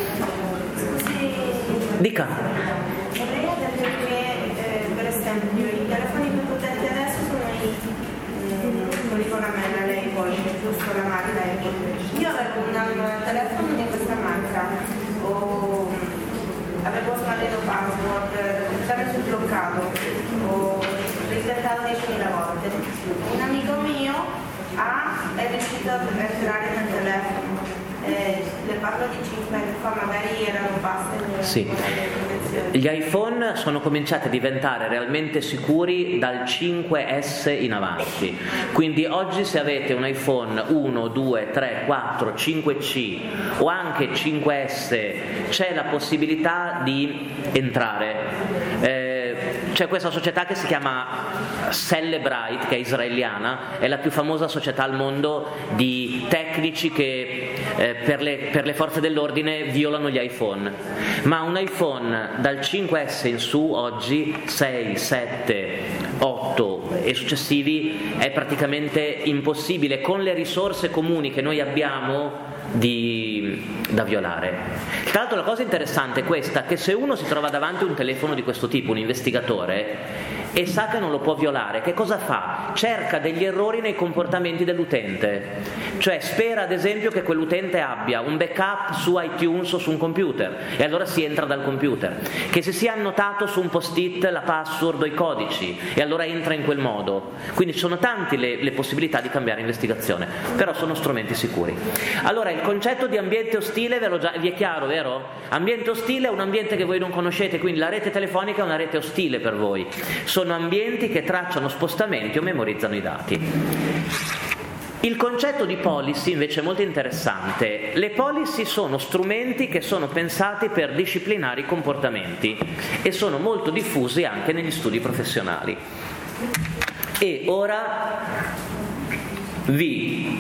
Speaker 1: Dica.
Speaker 4: Vorrei aggiungere che eh, per esempio i telefoni più potenti adesso sono i mm, quelli con la mela, l'Apple, giusto, la marca Apple. Io avevo un telefono di questa marca, o avevo sbagliato password, sempre bloccato, o rispettato diecimila volte. Un amico mio ha, è riuscito a entrare nel telefono. Eh, le parlo di cinque anni fa, magari erano basse le,
Speaker 1: sì.
Speaker 4: le
Speaker 1: Gli iPhone sono cominciati a diventare realmente sicuri dal cinque S in avanti, quindi oggi se avete un iPhone uno, due, tre, quattro, cinque C o anche cinque S c'è la possibilità di entrare. Eh, c'è questa società che si chiama Cellebrite, che è israeliana, è la più famosa società al mondo di tecnici che eh, per, le, per le forze dell'ordine violano gli iPhone, ma un iPhone dal cinque esse in su oggi, sei, sette, otto e successivi, è praticamente impossibile con le risorse comuni che noi abbiamo di, da violare. Tra l'altro la cosa interessante è questa, che se uno si trova davanti un telefono di questo tipo, un investigatore, e sa che non lo può violare, che cosa fa? Cerca degli errori nei comportamenti dell'utente, cioè spera ad esempio che quell'utente abbia un backup su iTunes o su un computer e allora si entra dal computer, che si sia annotato su un post-it la password o i codici e allora entra in quel modo. Quindi sono tante le, le possibilità di cambiare investigazione, però sono strumenti sicuri. Allora il concetto di ambiente ostile ve lo già, vi è chiaro, vero? Ambiente ostile è un ambiente che voi non conoscete, quindi la rete telefonica è una rete ostile per voi. Sono ambienti che tracciano spostamenti o memorizzano i dati. Il concetto di policy invece è molto interessante. Le policy sono strumenti che sono pensati per disciplinare i comportamenti e sono molto diffusi anche negli studi professionali. E ora vi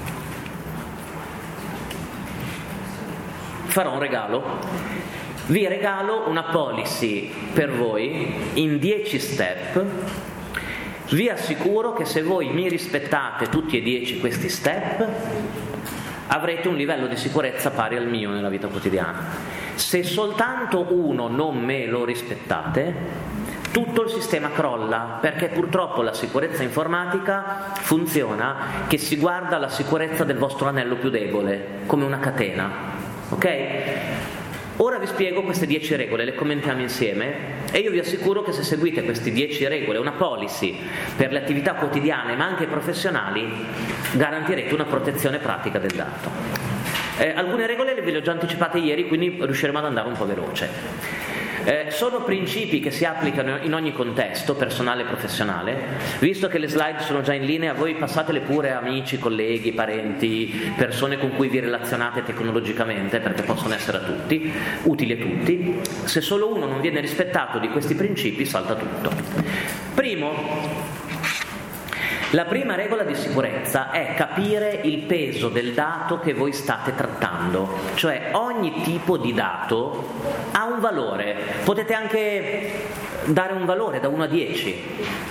Speaker 1: farò un regalo. Vi regalo una policy per voi in dieci step. Vi assicuro che se voi mi rispettate tutti e dieci questi step, avrete un livello di sicurezza pari al mio nella vita quotidiana. Se soltanto uno non me lo rispettate, tutto il sistema crolla, perché purtroppo la sicurezza informatica funziona che si guarda la sicurezza del vostro anello più debole, come una catena, ok? Ora vi spiego queste dieci regole, le commentiamo insieme e io vi assicuro che se seguite queste dieci regole, una policy per le attività quotidiane ma anche professionali, garantirete una protezione pratica del dato. Eh, alcune regole ve le ho già anticipate ieri, quindi riusciremo ad andare un po' veloce. Eh, sono principi che si applicano in ogni contesto, personale e professionale. Visto che le slide sono già in linea, voi passatele pure a amici, colleghi, parenti, persone con cui vi relazionate tecnologicamente, perché possono essere a tutti, utili a tutti. Se solo uno non viene rispettato di questi principi, salta tutto. Primo, la prima regola di sicurezza è capire il peso del dato che voi state trattando, cioè ogni tipo di dato ha un valore, potete anche dare un valore da uno a dieci.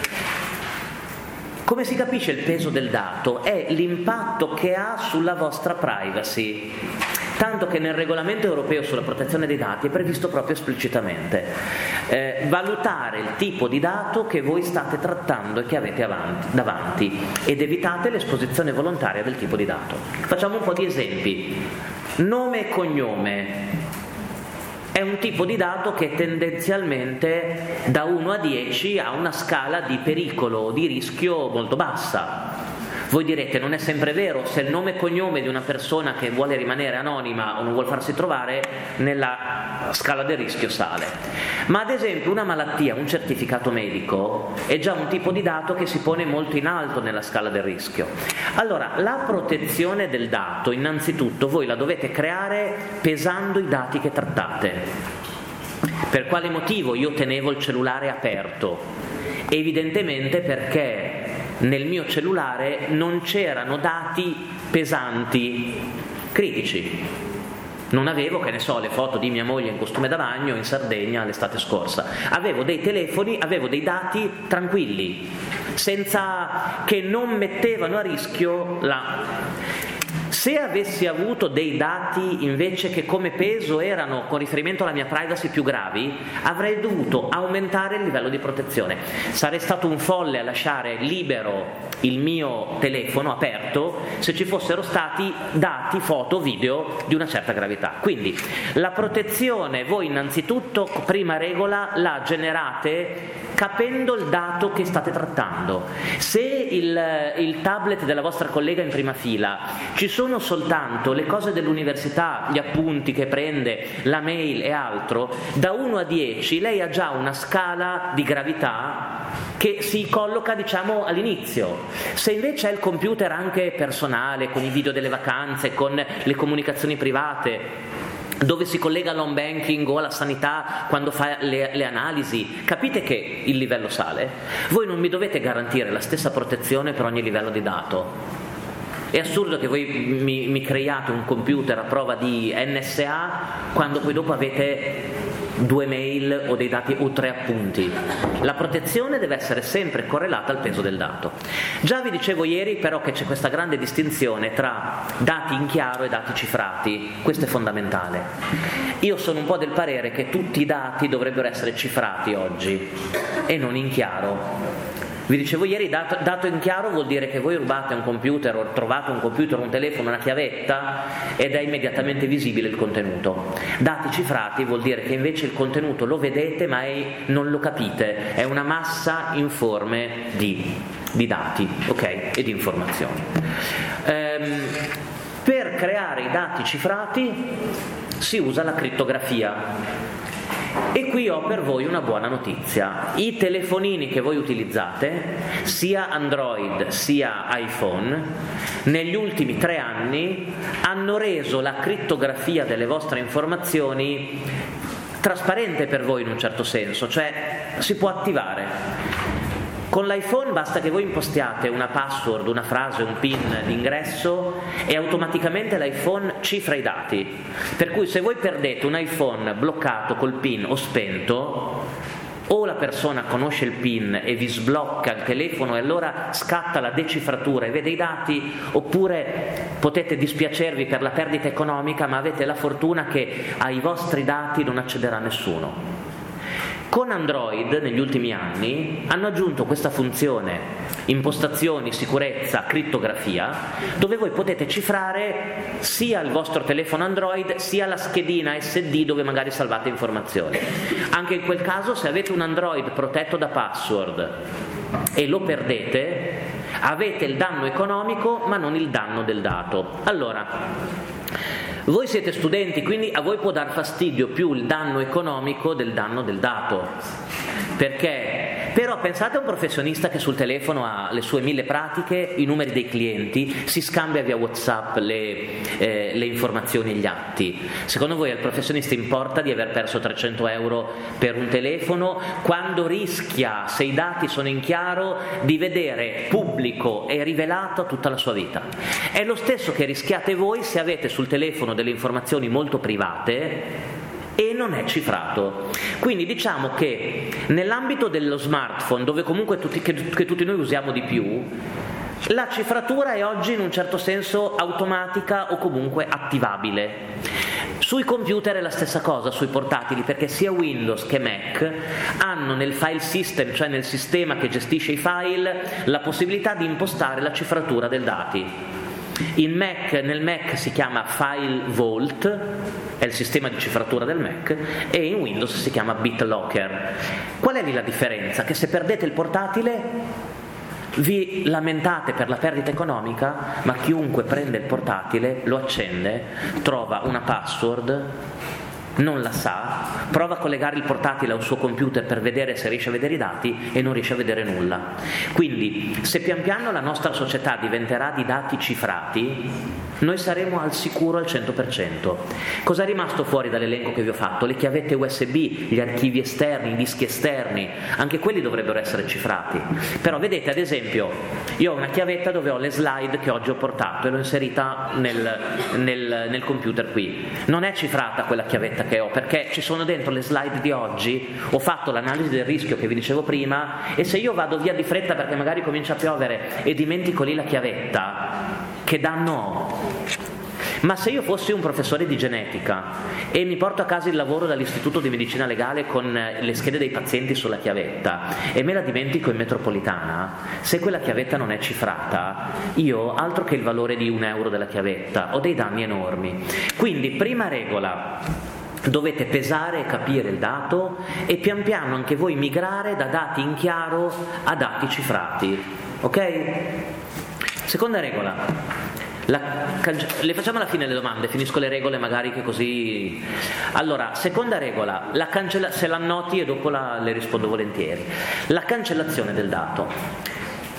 Speaker 1: Come si capisce il peso del dato? È l'impatto che ha sulla vostra privacy, tanto che nel regolamento europeo sulla protezione dei dati è previsto proprio esplicitamente eh, valutare il tipo di dato che voi state trattando e che avete avanti, davanti ed evitate l'esposizione volontaria del tipo di dato. Facciamo un po' di esempi. Nome e cognome è un tipo di dato che tendenzialmente da uno a dieci ha una scala di pericolo, di rischio molto bassa. Voi direte, non è sempre vero, se il nome e cognome di una persona che vuole rimanere anonima o non vuole farsi trovare, nella scala del rischio sale. Ma ad esempio una malattia, un certificato medico, è già un tipo di dato che si pone molto in alto nella scala del rischio. Allora, la protezione del dato, innanzitutto, voi la dovete creare pesando i dati che trattate. Per quale motivo io tenevo il cellulare aperto? Evidentemente perché nel mio cellulare non c'erano dati pesanti, critici. Non avevo, che ne so, le foto di mia moglie in costume da bagno in Sardegna l'estate scorsa. Avevo dei telefoni, avevo dei dati tranquilli, senza che non mettevano a rischio la... Se avessi avuto dei dati invece che come peso erano con riferimento alla mia privacy più gravi, avrei dovuto aumentare il livello di protezione. Sarei stato un folle a lasciare libero il mio telefono aperto se ci fossero stati dati, foto, video di una certa gravità. Quindi la protezione voi innanzitutto, prima regola, la generate capendo il dato che state trattando. Se il, il tablet della vostra collega in prima fila ci sono soltanto le cose dell'università, gli appunti che prende, la mail e altro, da uno a dieci lei ha già una scala di gravità che si colloca, diciamo, all'inizio. Se invece è il computer anche personale, con i video delle vacanze, con le comunicazioni private, dove si collega all'home banking o alla sanità quando fa le, le analisi, capite che il livello sale? Voi non mi dovete garantire la stessa protezione per ogni livello di dato. È assurdo che voi mi, mi creiate un computer a prova di N S A quando poi dopo avete due mail o dei dati o tre appunti. La protezione deve essere sempre correlata al peso del dato. Già vi dicevo ieri però che c'è questa grande distinzione tra dati in chiaro e dati cifrati. Questo è fondamentale. Io sono un po' del parere che tutti i dati dovrebbero essere cifrati oggi e non in chiaro. Vi dicevo ieri, dato, dato in chiaro vuol dire che voi rubate un computer o trovate un computer, un telefono, una chiavetta ed è immediatamente visibile il contenuto. Dati cifrati vuol dire che invece il contenuto lo vedete ma è, non lo capite, è una massa informe di, di dati, ok? E di informazioni. Ehm, per creare i dati cifrati si usa la crittografia. E qui ho per voi una buona notizia. I telefonini che voi utilizzate, sia Android sia iPhone, negli ultimi tre anni hanno reso la crittografia delle vostre informazioni trasparente per voi in un certo senso, cioè si può attivare. Con l'iPhone basta che voi impostiate una password, una frase, un PIN d'ingresso e automaticamente l'iPhone cifra i dati. Per cui se voi perdete un iPhone bloccato col PIN o spento, o la persona conosce il PIN e vi sblocca il telefono e allora scatta la decifratura e vede i dati, oppure potete dispiacervi per la perdita economica ma avete la fortuna che ai vostri dati non accederà nessuno. Con Android negli ultimi anni hanno aggiunto questa funzione impostazioni, sicurezza, crittografia, dove voi potete cifrare sia il vostro telefono Android sia la schedina S D dove magari salvate informazioni. Anche in quel caso, se avete un Android protetto da password e lo perdete, avete il danno economico ma non il danno del dato. Allora, voi siete studenti, quindi a voi può dar fastidio più il danno economico del danno del dato. Perché? Però pensate a un professionista che sul telefono ha le sue mille pratiche, i numeri dei clienti, si scambia via WhatsApp le, eh, le informazioni e gli atti. Secondo voi al professionista importa di aver perso trecento euro per un telefono quando rischia, se i dati sono in chiaro, di vedere pubblico e rivelato tutta la sua vita? È lo stesso che rischiate voi se avete sul telefono delle informazioni molto private e non è cifrato. Quindi diciamo che nell'ambito dello smartphone, dove comunque tutti, che, che tutti noi usiamo di più, la cifratura è oggi in un certo senso automatica o comunque attivabile. Sui computer è la stessa cosa, sui portatili, perché sia Windows che Mac hanno nel file system, cioè nel sistema che gestisce i file, la possibilità di impostare la cifratura dei dati. In Mac, nel Mac si chiama File Vault, è il sistema di cifratura del Mac, e in Windows si chiama BitLocker. Qual è lì la differenza? Che se perdete il portatile vi lamentate per la perdita economica, ma chiunque prende il portatile, lo accende, trova una password, non la sa, prova a collegare il portatile al suo computer per vedere se riesce a vedere i dati e non riesce a vedere nulla. Quindi se pian piano la nostra società diventerà di dati cifrati, noi saremo al sicuro al cento per cento. Cosa è rimasto fuori dall'elenco che vi ho fatto? Le chiavette U S B, gli archivi esterni, i dischi esterni, anche quelli dovrebbero essere cifrati. Però vedete, ad esempio, io ho una chiavetta dove ho le slide che oggi ho portato e l'ho inserita nel, nel, nel computer qui. Non è cifrata quella chiavetta che ho, perché ci sono dentro le slide di oggi, ho fatto l'analisi del rischio che vi dicevo prima, e se io vado via di fretta perché magari comincia a piovere e dimentico lì la chiavetta, che danno ho? Ma se io fossi un professore di genetica e mi porto a casa il lavoro dall'Istituto di Medicina Legale con le schede dei pazienti sulla chiavetta e me la dimentico in metropolitana, se quella chiavetta non è cifrata, io, altro che il valore di un euro della chiavetta, ho dei danni enormi. Quindi, prima regola, dovete pesare e capire il dato e pian piano anche voi migrare da dati in chiaro a dati cifrati. Ok? Seconda regola. La, le facciamo alla fine le domande, finisco le regole magari che così. Allora, seconda regola, la cancella, se l'annoti e dopo la, le rispondo volentieri. La cancellazione del dato.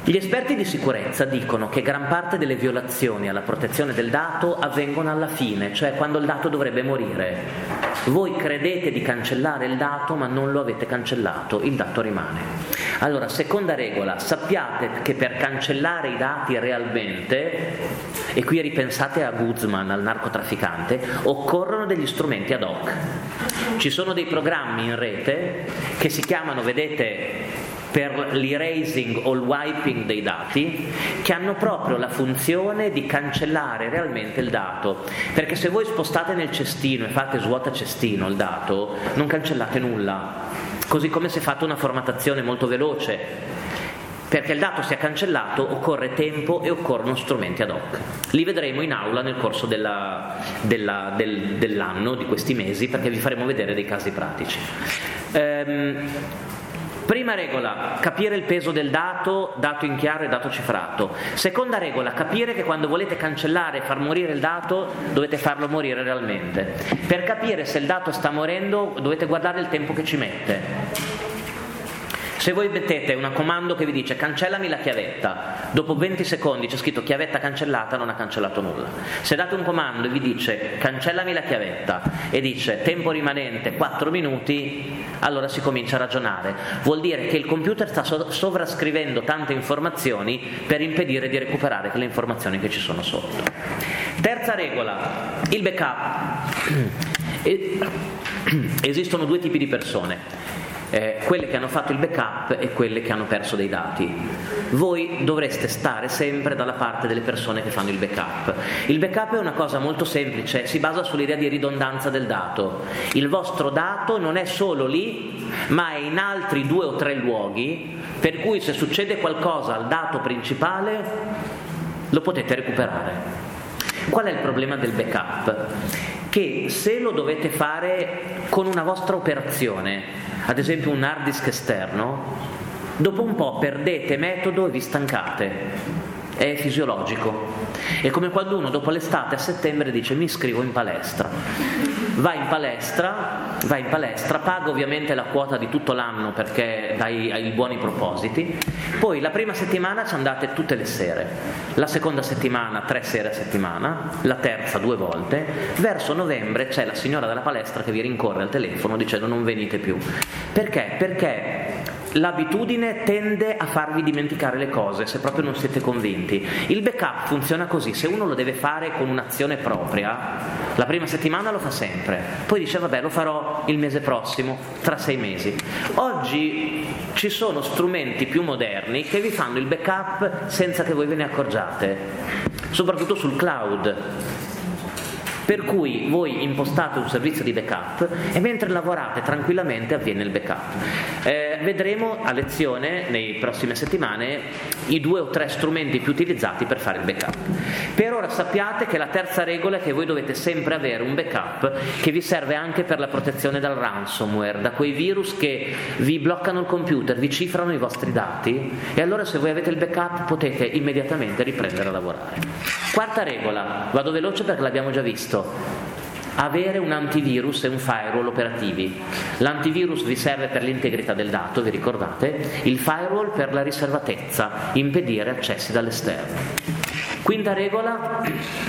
Speaker 1: Gli esperti di sicurezza dicono che gran parte delle violazioni alla protezione del dato avvengono alla fine, cioè quando il dato dovrebbe morire. Voi credete di cancellare il dato, ma non lo avete cancellato, il dato rimane. Allora, seconda regola, sappiate che per cancellare i dati realmente, e qui ripensate a Guzman, al narcotrafficante, occorrono degli strumenti ad hoc. Ci sono dei programmi in rete che si chiamano, vedete, per l'erasing o il wiping dei dati, che hanno proprio la funzione di cancellare realmente il dato, perché se voi spostate nel cestino e fate svuota cestino il dato, non cancellate nulla, così come se fate una formattazione molto veloce. Perché il dato sia cancellato occorre tempo e occorrono strumenti ad hoc. Li vedremo in aula nel corso della, della, del, dell'anno, di questi mesi, perché vi faremo vedere dei casi pratici. Ehm, Prima regola, capire il peso del dato, dato in chiaro e dato cifrato. Seconda regola, capire che quando volete cancellare e far morire il dato, dovete farlo morire realmente. Per capire se il dato sta morendo, dovete guardare il tempo che ci mette. Se voi mettete un comando che vi dice cancellami la chiavetta, dopo venti secondi c'è scritto chiavetta cancellata, non ha cancellato nulla. Se date un comando e vi dice cancellami la chiavetta e dice tempo rimanente quattro minuti, allora si comincia a ragionare. Vuol dire che il computer sta so- sovrascrivendo tante informazioni per impedire di recuperare quelle informazioni che ci sono sotto. Terza regola, il backup. E- esistono due tipi di persone. Eh, quelle che hanno fatto il backup e quelle che hanno perso dei dati. Voi dovreste stare sempre dalla parte delle persone che fanno il backup. Il backup è una cosa molto semplice, si basa sull'idea di ridondanza del dato. Il vostro dato non è solo lì, ma è in altri due o tre luoghi, per cui se succede qualcosa al dato principale lo potete recuperare. Qual è il problema del backup? Che se lo dovete fare con una vostra operazione, ad esempio un hard disk esterno, dopo un po' perdete metodo e vi stancate. È fisiologico. È come quando uno dopo l'estate a settembre dice mi iscrivo in palestra. Va in palestra, va in palestra, paga ovviamente la quota di tutto l'anno perché dai ai buoni propositi, poi la prima settimana ci andate tutte le sere, la seconda settimana tre sere a settimana, la terza due volte, verso novembre c'è la signora della palestra che vi rincorre al telefono dicendo non venite più. Perché? Perché l'abitudine tende a farvi dimenticare le cose se proprio non siete convinti. Il backup funziona così: se uno lo deve fare con un'azione propria, la prima settimana lo fa sempre, poi dice vabbè lo farò il mese prossimo, tra sei mesi. Oggi ci sono strumenti più moderni che vi fanno il backup senza che voi ve ne accorgiate, soprattutto sul cloud. Per cui voi impostate un servizio di backup e mentre lavorate tranquillamente avviene il backup. Eh, vedremo a lezione, nei prossime settimane, i due o tre strumenti più utilizzati per fare il backup. Per ora sappiate che la terza regola è che voi dovete sempre avere un backup che vi serve anche per la protezione dal ransomware, da quei virus che vi bloccano il computer, vi cifrano i vostri dati, e allora se voi avete il backup potete immediatamente riprendere a lavorare. Quarta regola, vado veloce perché l'abbiamo già visto: avere un antivirus e un firewall operativi. L'antivirus vi serve per l'integrità del dato, vi ricordate? Il firewall per la riservatezza, impedire accessi dall'esterno. Quinta regola: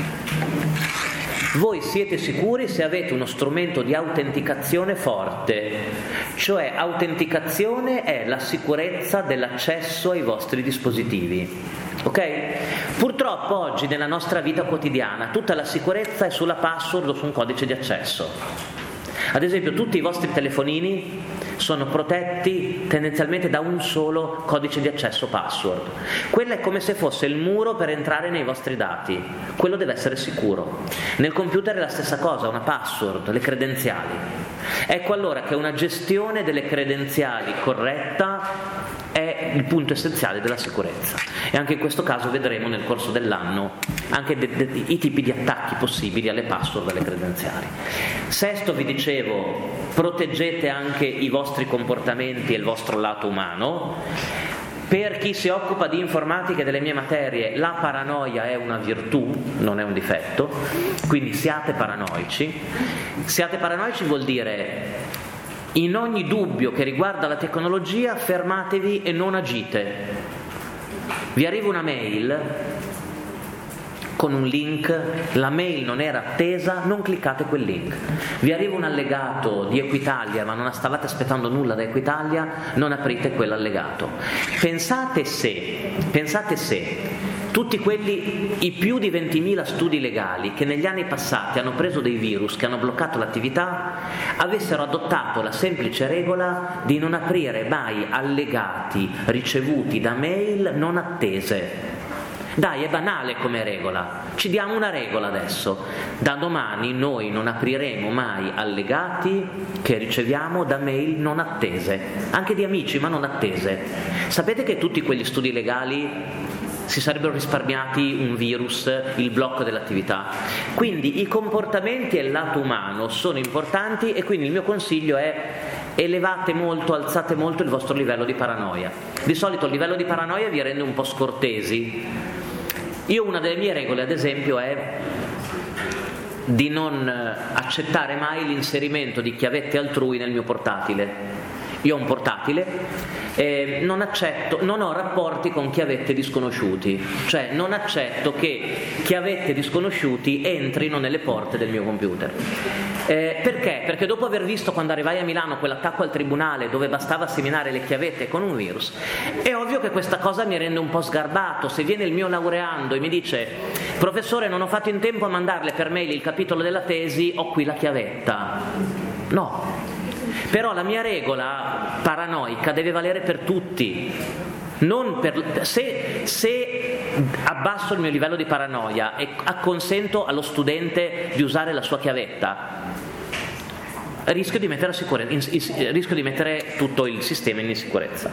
Speaker 1: voi siete sicuri se avete uno strumento di autenticazione forte, cioè autenticazione è la sicurezza dell'accesso ai vostri dispositivi. Ok? Purtroppo oggi nella nostra vita quotidiana tutta la sicurezza è sulla password o su un codice di accesso. Ad esempio tutti i vostri telefonini sono protetti tendenzialmente da un solo codice di accesso password. Quello è come se fosse il muro per entrare nei vostri dati. Quello deve essere sicuro. Nel computer è la stessa cosa, una password, le credenziali. Ecco allora che una gestione delle credenziali corretta è il punto essenziale della sicurezza, e anche in questo caso vedremo nel corso dell'anno anche de- de- i tipi di attacchi possibili alle password e alle credenziali. Sesto, vi dicevo, proteggete anche i vostri comportamenti e il vostro lato umano. Per chi si occupa di informatica e delle mie materie, la paranoia è una virtù, non è un difetto, quindi siate paranoici. Siate paranoici vuol dire: in ogni dubbio che riguarda la tecnologia fermatevi e non agite. Vi arriva una mail con un link, la mail non era attesa, non cliccate quel link. Vi arriva un allegato di Equitalia, ma non stavate aspettando nulla da Equitalia, non aprite quell'allegato. Pensate se, pensate se tutti quelli, i più di ventimila studi legali che negli anni passati hanno preso dei virus che hanno bloccato l'attività, avessero adottato la semplice regola di non aprire mai allegati ricevuti da mail non attese. Dai, è banale come regola, ci diamo una regola adesso: da domani noi non apriremo mai allegati che riceviamo da mail non attese, anche di amici ma non attese. Sapete che tutti quegli studi legali si sarebbero risparmiati un virus, il blocco dell'attività? Quindi i comportamenti e il lato umano sono importanti, e quindi il mio consiglio è: elevate molto, alzate molto il vostro livello di paranoia. Di solito il livello di paranoia vi rende un po' scortesi. Io, una delle mie regole, ad esempio, è di non accettare mai l'inserimento di chiavette altrui nel mio portatile. Io ho un portatile, eh, non accetto, non ho rapporti con chiavette di sconosciuti, cioè non accetto che chiavette di sconosciuti entrino nelle porte del mio computer. Eh, perché? Perché dopo aver visto, quando arrivai a Milano, quell'attacco al tribunale dove bastava seminare le chiavette con un virus, è ovvio che questa cosa mi rende un po' sgarbato. Se viene il mio laureando e mi dice: professore, non ho fatto in tempo a mandarle per mail il capitolo della tesi, ho qui la chiavetta. No. Però la mia regola paranoica deve valere per tutti. Non per, se, se abbasso il mio livello di paranoia e acconsento allo studente di usare la sua chiavetta, rischio di mettere, sicure, in, in, rischio di mettere tutto il sistema in insicurezza.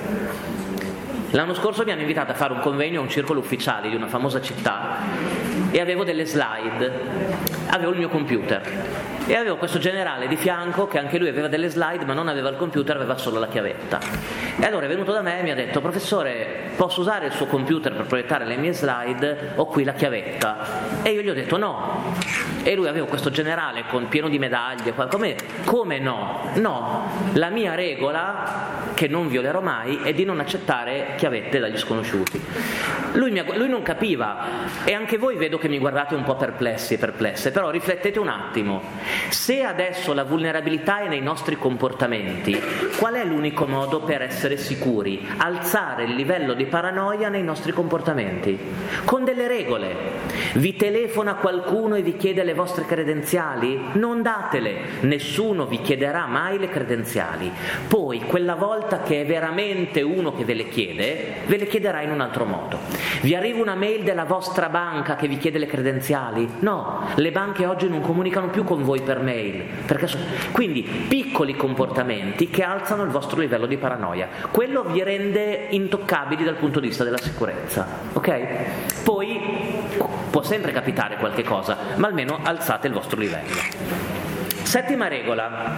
Speaker 1: L'anno scorso mi hanno invitato a fare un convegno a un circolo ufficiale di una famosa città e avevo delle slide, avevo il mio computer e avevo questo generale di fianco che anche lui aveva delle slide ma non aveva il computer, aveva solo la chiavetta. E allora è venuto da me e mi ha detto: professore, posso usare il suo computer per proiettare le mie slide? Ho qui la chiavetta. E io gli ho detto no. E lui aveva questo generale con pieno di medaglie. Come, come no? No, la mia regola, che non violerò mai, è di non accettare chiavette dagli sconosciuti. Lui, mi, lui non capiva, e anche voi vedo che mi guardate un po' perplessi e perplesse, però riflettete un attimo. Se adesso la vulnerabilità è nei nostri comportamenti, qual è l'unico modo per essere sicuri? Alzare il livello di paranoia nei nostri comportamenti, con delle regole. Vi telefona qualcuno e vi chiede le vostre credenziali? Non datele, nessuno vi chiederà mai le credenziali. Poi, quella volta che è veramente uno che ve le chiede, ve le chiederà in un altro modo. Vi arriva una mail della vostra banca che vi chiede le credenziali? No, le banche oggi non comunicano più con voi per mail, perché so... quindi piccoli comportamenti che alzano il vostro livello di paranoia. Quello vi rende intoccabili dal punto di vista della sicurezza, ok? Poi può sempre capitare qualche cosa, ma almeno alzate il vostro livello. Settima regola: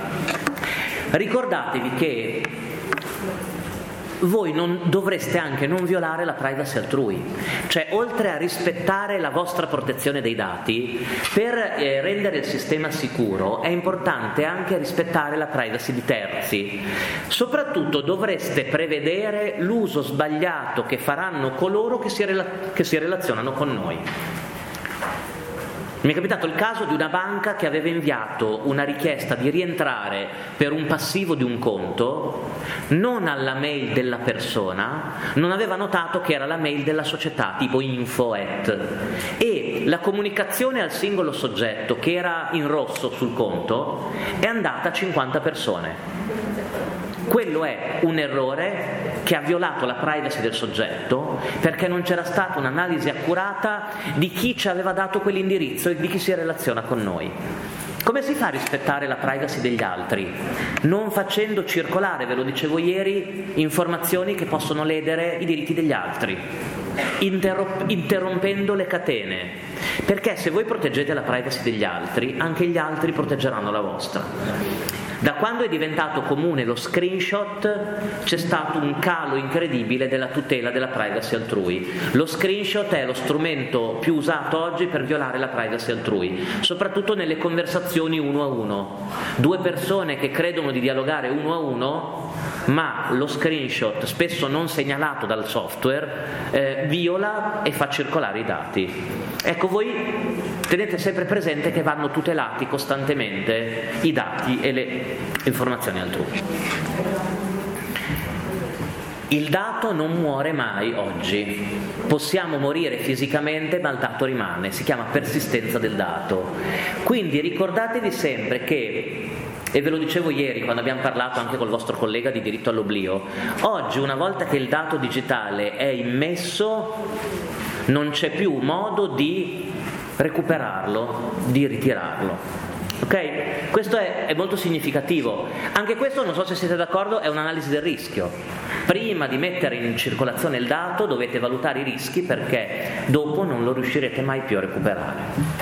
Speaker 1: ricordatevi che voi non dovreste anche non violare la privacy altrui, cioè oltre a rispettare la vostra protezione dei dati, per eh, rendere il sistema sicuro è importante anche rispettare la privacy di terzi. Soprattutto dovreste prevedere l'uso sbagliato che faranno coloro che si, rela- che si relazionano con noi. Mi è capitato il caso di una banca che aveva inviato una richiesta di rientrare per un passivo di un conto non alla mail della persona, non aveva notato che era la mail della società, tipo info at, e la comunicazione al singolo soggetto, che era in rosso sul conto, è andata a cinquanta persone. Quello è un errore che ha violato la privacy del soggetto, perché non c'era stata un'analisi accurata di chi ci aveva dato quell'indirizzo e di chi si relaziona con noi. Come si fa a rispettare la privacy degli altri? Non facendo circolare, ve lo dicevo ieri, informazioni che possono ledere i diritti degli altri, interrom- interrompendo le catene. Perché se voi proteggete la privacy degli altri, anche gli altri proteggeranno la vostra. Da quando è diventato comune lo screenshot c'è stato un calo incredibile della tutela della privacy altrui. Lo screenshot è lo strumento più usato oggi per violare la privacy altrui, soprattutto nelle conversazioni uno a uno. Due persone che credono di dialogare uno a uno, ma lo screenshot, spesso non segnalato dal software, eh, viola e fa circolare i dati. Ecco, voi tenete sempre presente che vanno tutelati costantemente i dati e le informazioni altrui. Il dato non muore mai oggi. Possiamo morire fisicamente, ma il dato rimane. Si chiama persistenza del dato. Quindi ricordatevi sempre che, e ve lo dicevo ieri quando abbiamo parlato anche col vostro collega di diritto all'oblio, oggi, una volta che il dato digitale è immesso, non c'è più modo di recuperarlo, di ritirarlo. Ok? Questo è, è molto significativo. Anche questo, non so se siete d'accordo, è un'analisi del rischio. Prima di mettere in circolazione il dato dovete valutare i rischi, perché dopo non lo riuscirete mai più a recuperare.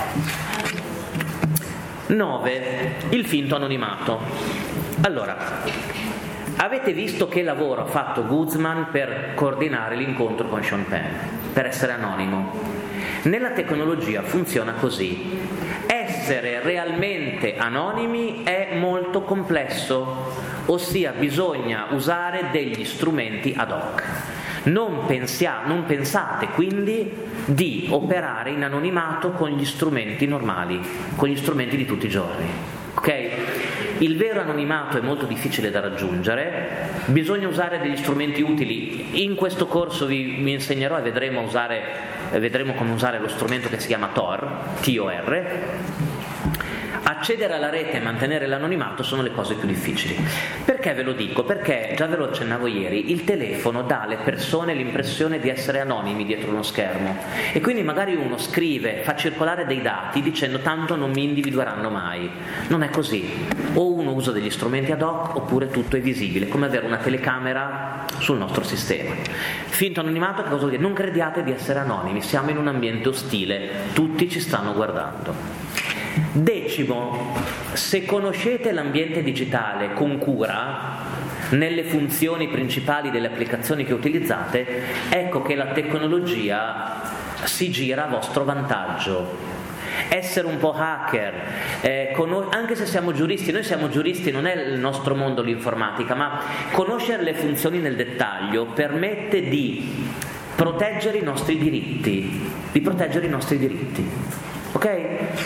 Speaker 1: nove. Il finto anonimato. Allora, avete visto che lavoro ha fatto Guzman per coordinare l'incontro con Sean Penn, per essere anonimo? Nella tecnologia funziona così. Essere realmente anonimi è molto complesso, ossia bisogna usare degli strumenti ad hoc. Non, pensia, non pensate quindi di operare in anonimato con gli strumenti normali, con gli strumenti di tutti i giorni. Ok? Il vero anonimato è molto difficile da raggiungere, bisogna usare degli strumenti utili. In questo corso vi, vi insegnerò e vedremo, usare, vedremo come usare lo strumento che si chiama Tor, T O R. Accedere alla rete e mantenere l'anonimato sono le cose più difficili. Perché ve lo dico? Perché, già ve lo accennavo ieri, il telefono dà alle persone l'impressione di essere anonimi dietro uno schermo, e quindi magari uno scrive, fa circolare dei dati dicendo tanto non mi individueranno mai. Non è così. O uno usa degli strumenti ad hoc, oppure tutto è visibile, come avere una telecamera sul nostro sistema. Finto anonimato, che cosa vuol dire? Non crediate di essere anonimi, siamo in un ambiente ostile, tutti ci stanno guardando. Decimo, se conoscete l'ambiente digitale con cura, nelle funzioni principali delle applicazioni che utilizzate, ecco che la tecnologia si gira a vostro vantaggio. Essere un po' hacker, eh, con... anche se siamo giuristi, noi siamo giuristi, non è il nostro mondo l'informatica, ma conoscere le funzioni nel dettaglio permette di proteggere i nostri diritti, di proteggere i nostri diritti. Ok?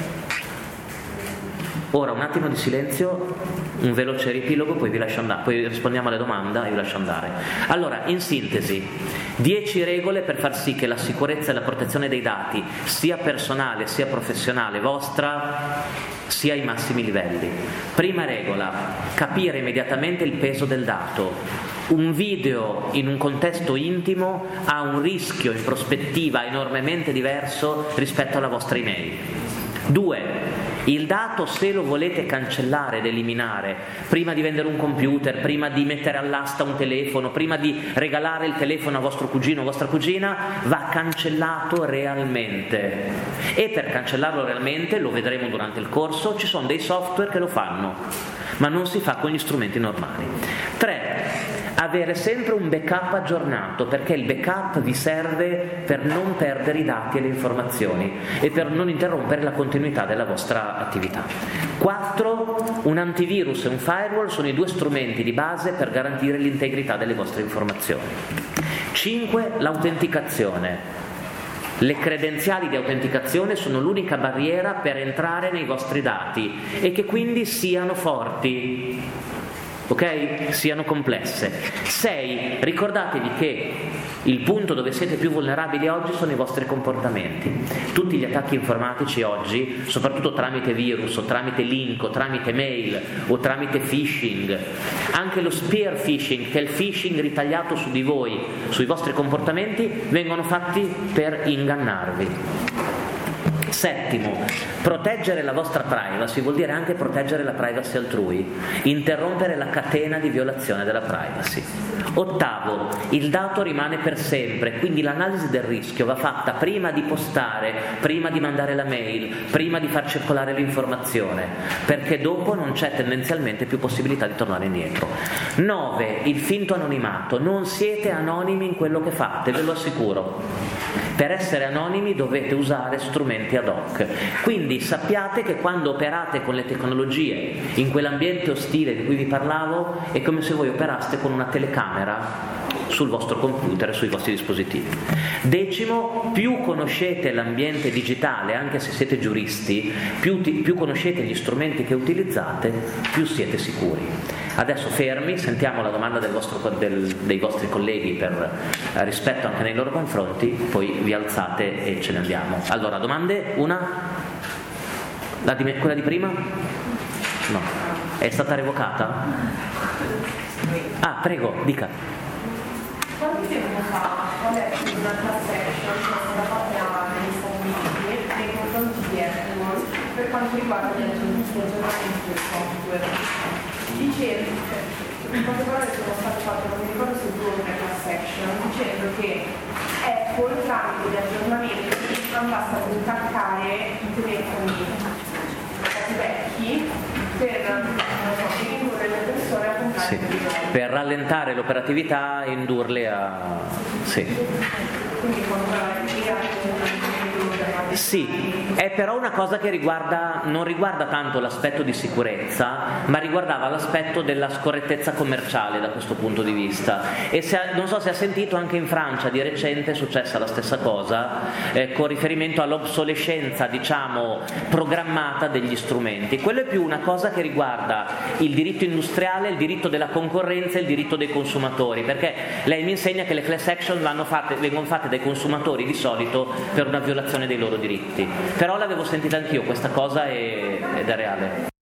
Speaker 1: Ora un attimo di silenzio, un veloce riepilogo, poi vi lascio andare, poi rispondiamo alle domande e vi lascio andare. Allora, in sintesi, dieci regole per far sì che la sicurezza e la protezione dei dati, sia personale sia professionale vostra, sia ai massimi livelli. Prima regola, capire immediatamente il peso del dato. Un video in un contesto intimo ha un rischio in prospettiva enormemente diverso rispetto alla vostra email. Due, il dato, se lo volete cancellare ed eliminare, prima di vendere un computer, prima di mettere all'asta un telefono, prima di regalare il telefono a vostro cugino o vostra cugina, va cancellato realmente. E per cancellarlo realmente, lo vedremo durante il corso, ci sono dei software che lo fanno, ma non si fa con gli strumenti normali. Tre, avere sempre un backup aggiornato, perché il backup vi serve per non perdere i dati e le informazioni e per non interrompere la continuità della vostra attività. Quattro, un antivirus e un firewall sono i due strumenti di base per garantire l'integrità delle vostre informazioni. Cinque, l'autenticazione. Le credenziali di autenticazione sono l'unica barriera per entrare nei vostri dati e che quindi siano forti. Ok? Siano complesse. sei. Ricordatevi che il punto dove siete più vulnerabili oggi sono i vostri comportamenti. Tutti gli attacchi informatici oggi, soprattutto tramite virus o tramite link o tramite mail o tramite phishing, anche lo spear phishing, che è il phishing ritagliato su di voi, sui vostri comportamenti, vengono fatti per ingannarvi. Settimo, proteggere la vostra privacy vuol dire anche proteggere la privacy altrui, interrompere la catena di violazione della privacy. Ottavo, il dato rimane per sempre, quindi l'analisi del rischio va fatta prima di postare, prima di mandare la mail, prima di far circolare l'informazione, perché dopo non c'è tendenzialmente più possibilità di tornare indietro. Nove, il finto anonimato. Non siete anonimi in quello che fate, ve lo assicuro. Per essere anonimi dovete usare strumenti ad hoc. Quindi sappiate che quando operate con le tecnologie in quell'ambiente ostile di cui vi parlavo è come se voi operaste con una telecamera sul vostro computer e sui vostri dispositivi. Decimo, più conoscete l'ambiente digitale, anche se siete giuristi, più, ti, più conoscete gli strumenti che utilizzate, più siete sicuri. Adesso fermi, sentiamo la domanda del vostro, del, dei vostri colleghi per eh, rispetto anche nei loro confronti, poi vi alzate e ce ne andiamo. Allora, domande? Una? La di, quella di prima? No. È stata revocata? Ah, prego, dica.
Speaker 5: Quanto tempo fa ho letto una class action che è stata fatta negli Stati Uniti nei confronti di Apple per quanto riguarda gli aggiornamenti del software. Dicendo, in poche parole sono state fatte, non mi ricordo se due una class action, dicendo che Apple tramite gli aggiornamenti andasse ad intaccare i telefoni vecchi per, non so, indurre le persone a comprare
Speaker 1: sì. Per rallentare l'operatività e indurle a... Sì.
Speaker 5: Quindi controllare
Speaker 1: Sì, è però una cosa che riguarda, non riguarda tanto l'aspetto di sicurezza, ma riguardava l'aspetto della scorrettezza commerciale da questo punto di vista. E se, non so se ha sentito, anche in Francia di recente è successa la stessa cosa, eh, con riferimento all'obsolescenza, diciamo, programmata degli strumenti. Quello è più una cosa che riguarda il diritto industriale, il diritto della concorrenza e il diritto dei consumatori, perché lei mi insegna che le class action vanno fatte, vengono fatte dai consumatori di solito per una violazione dei loro diritti, però l'avevo sentita anch'io questa cosa ed è reale.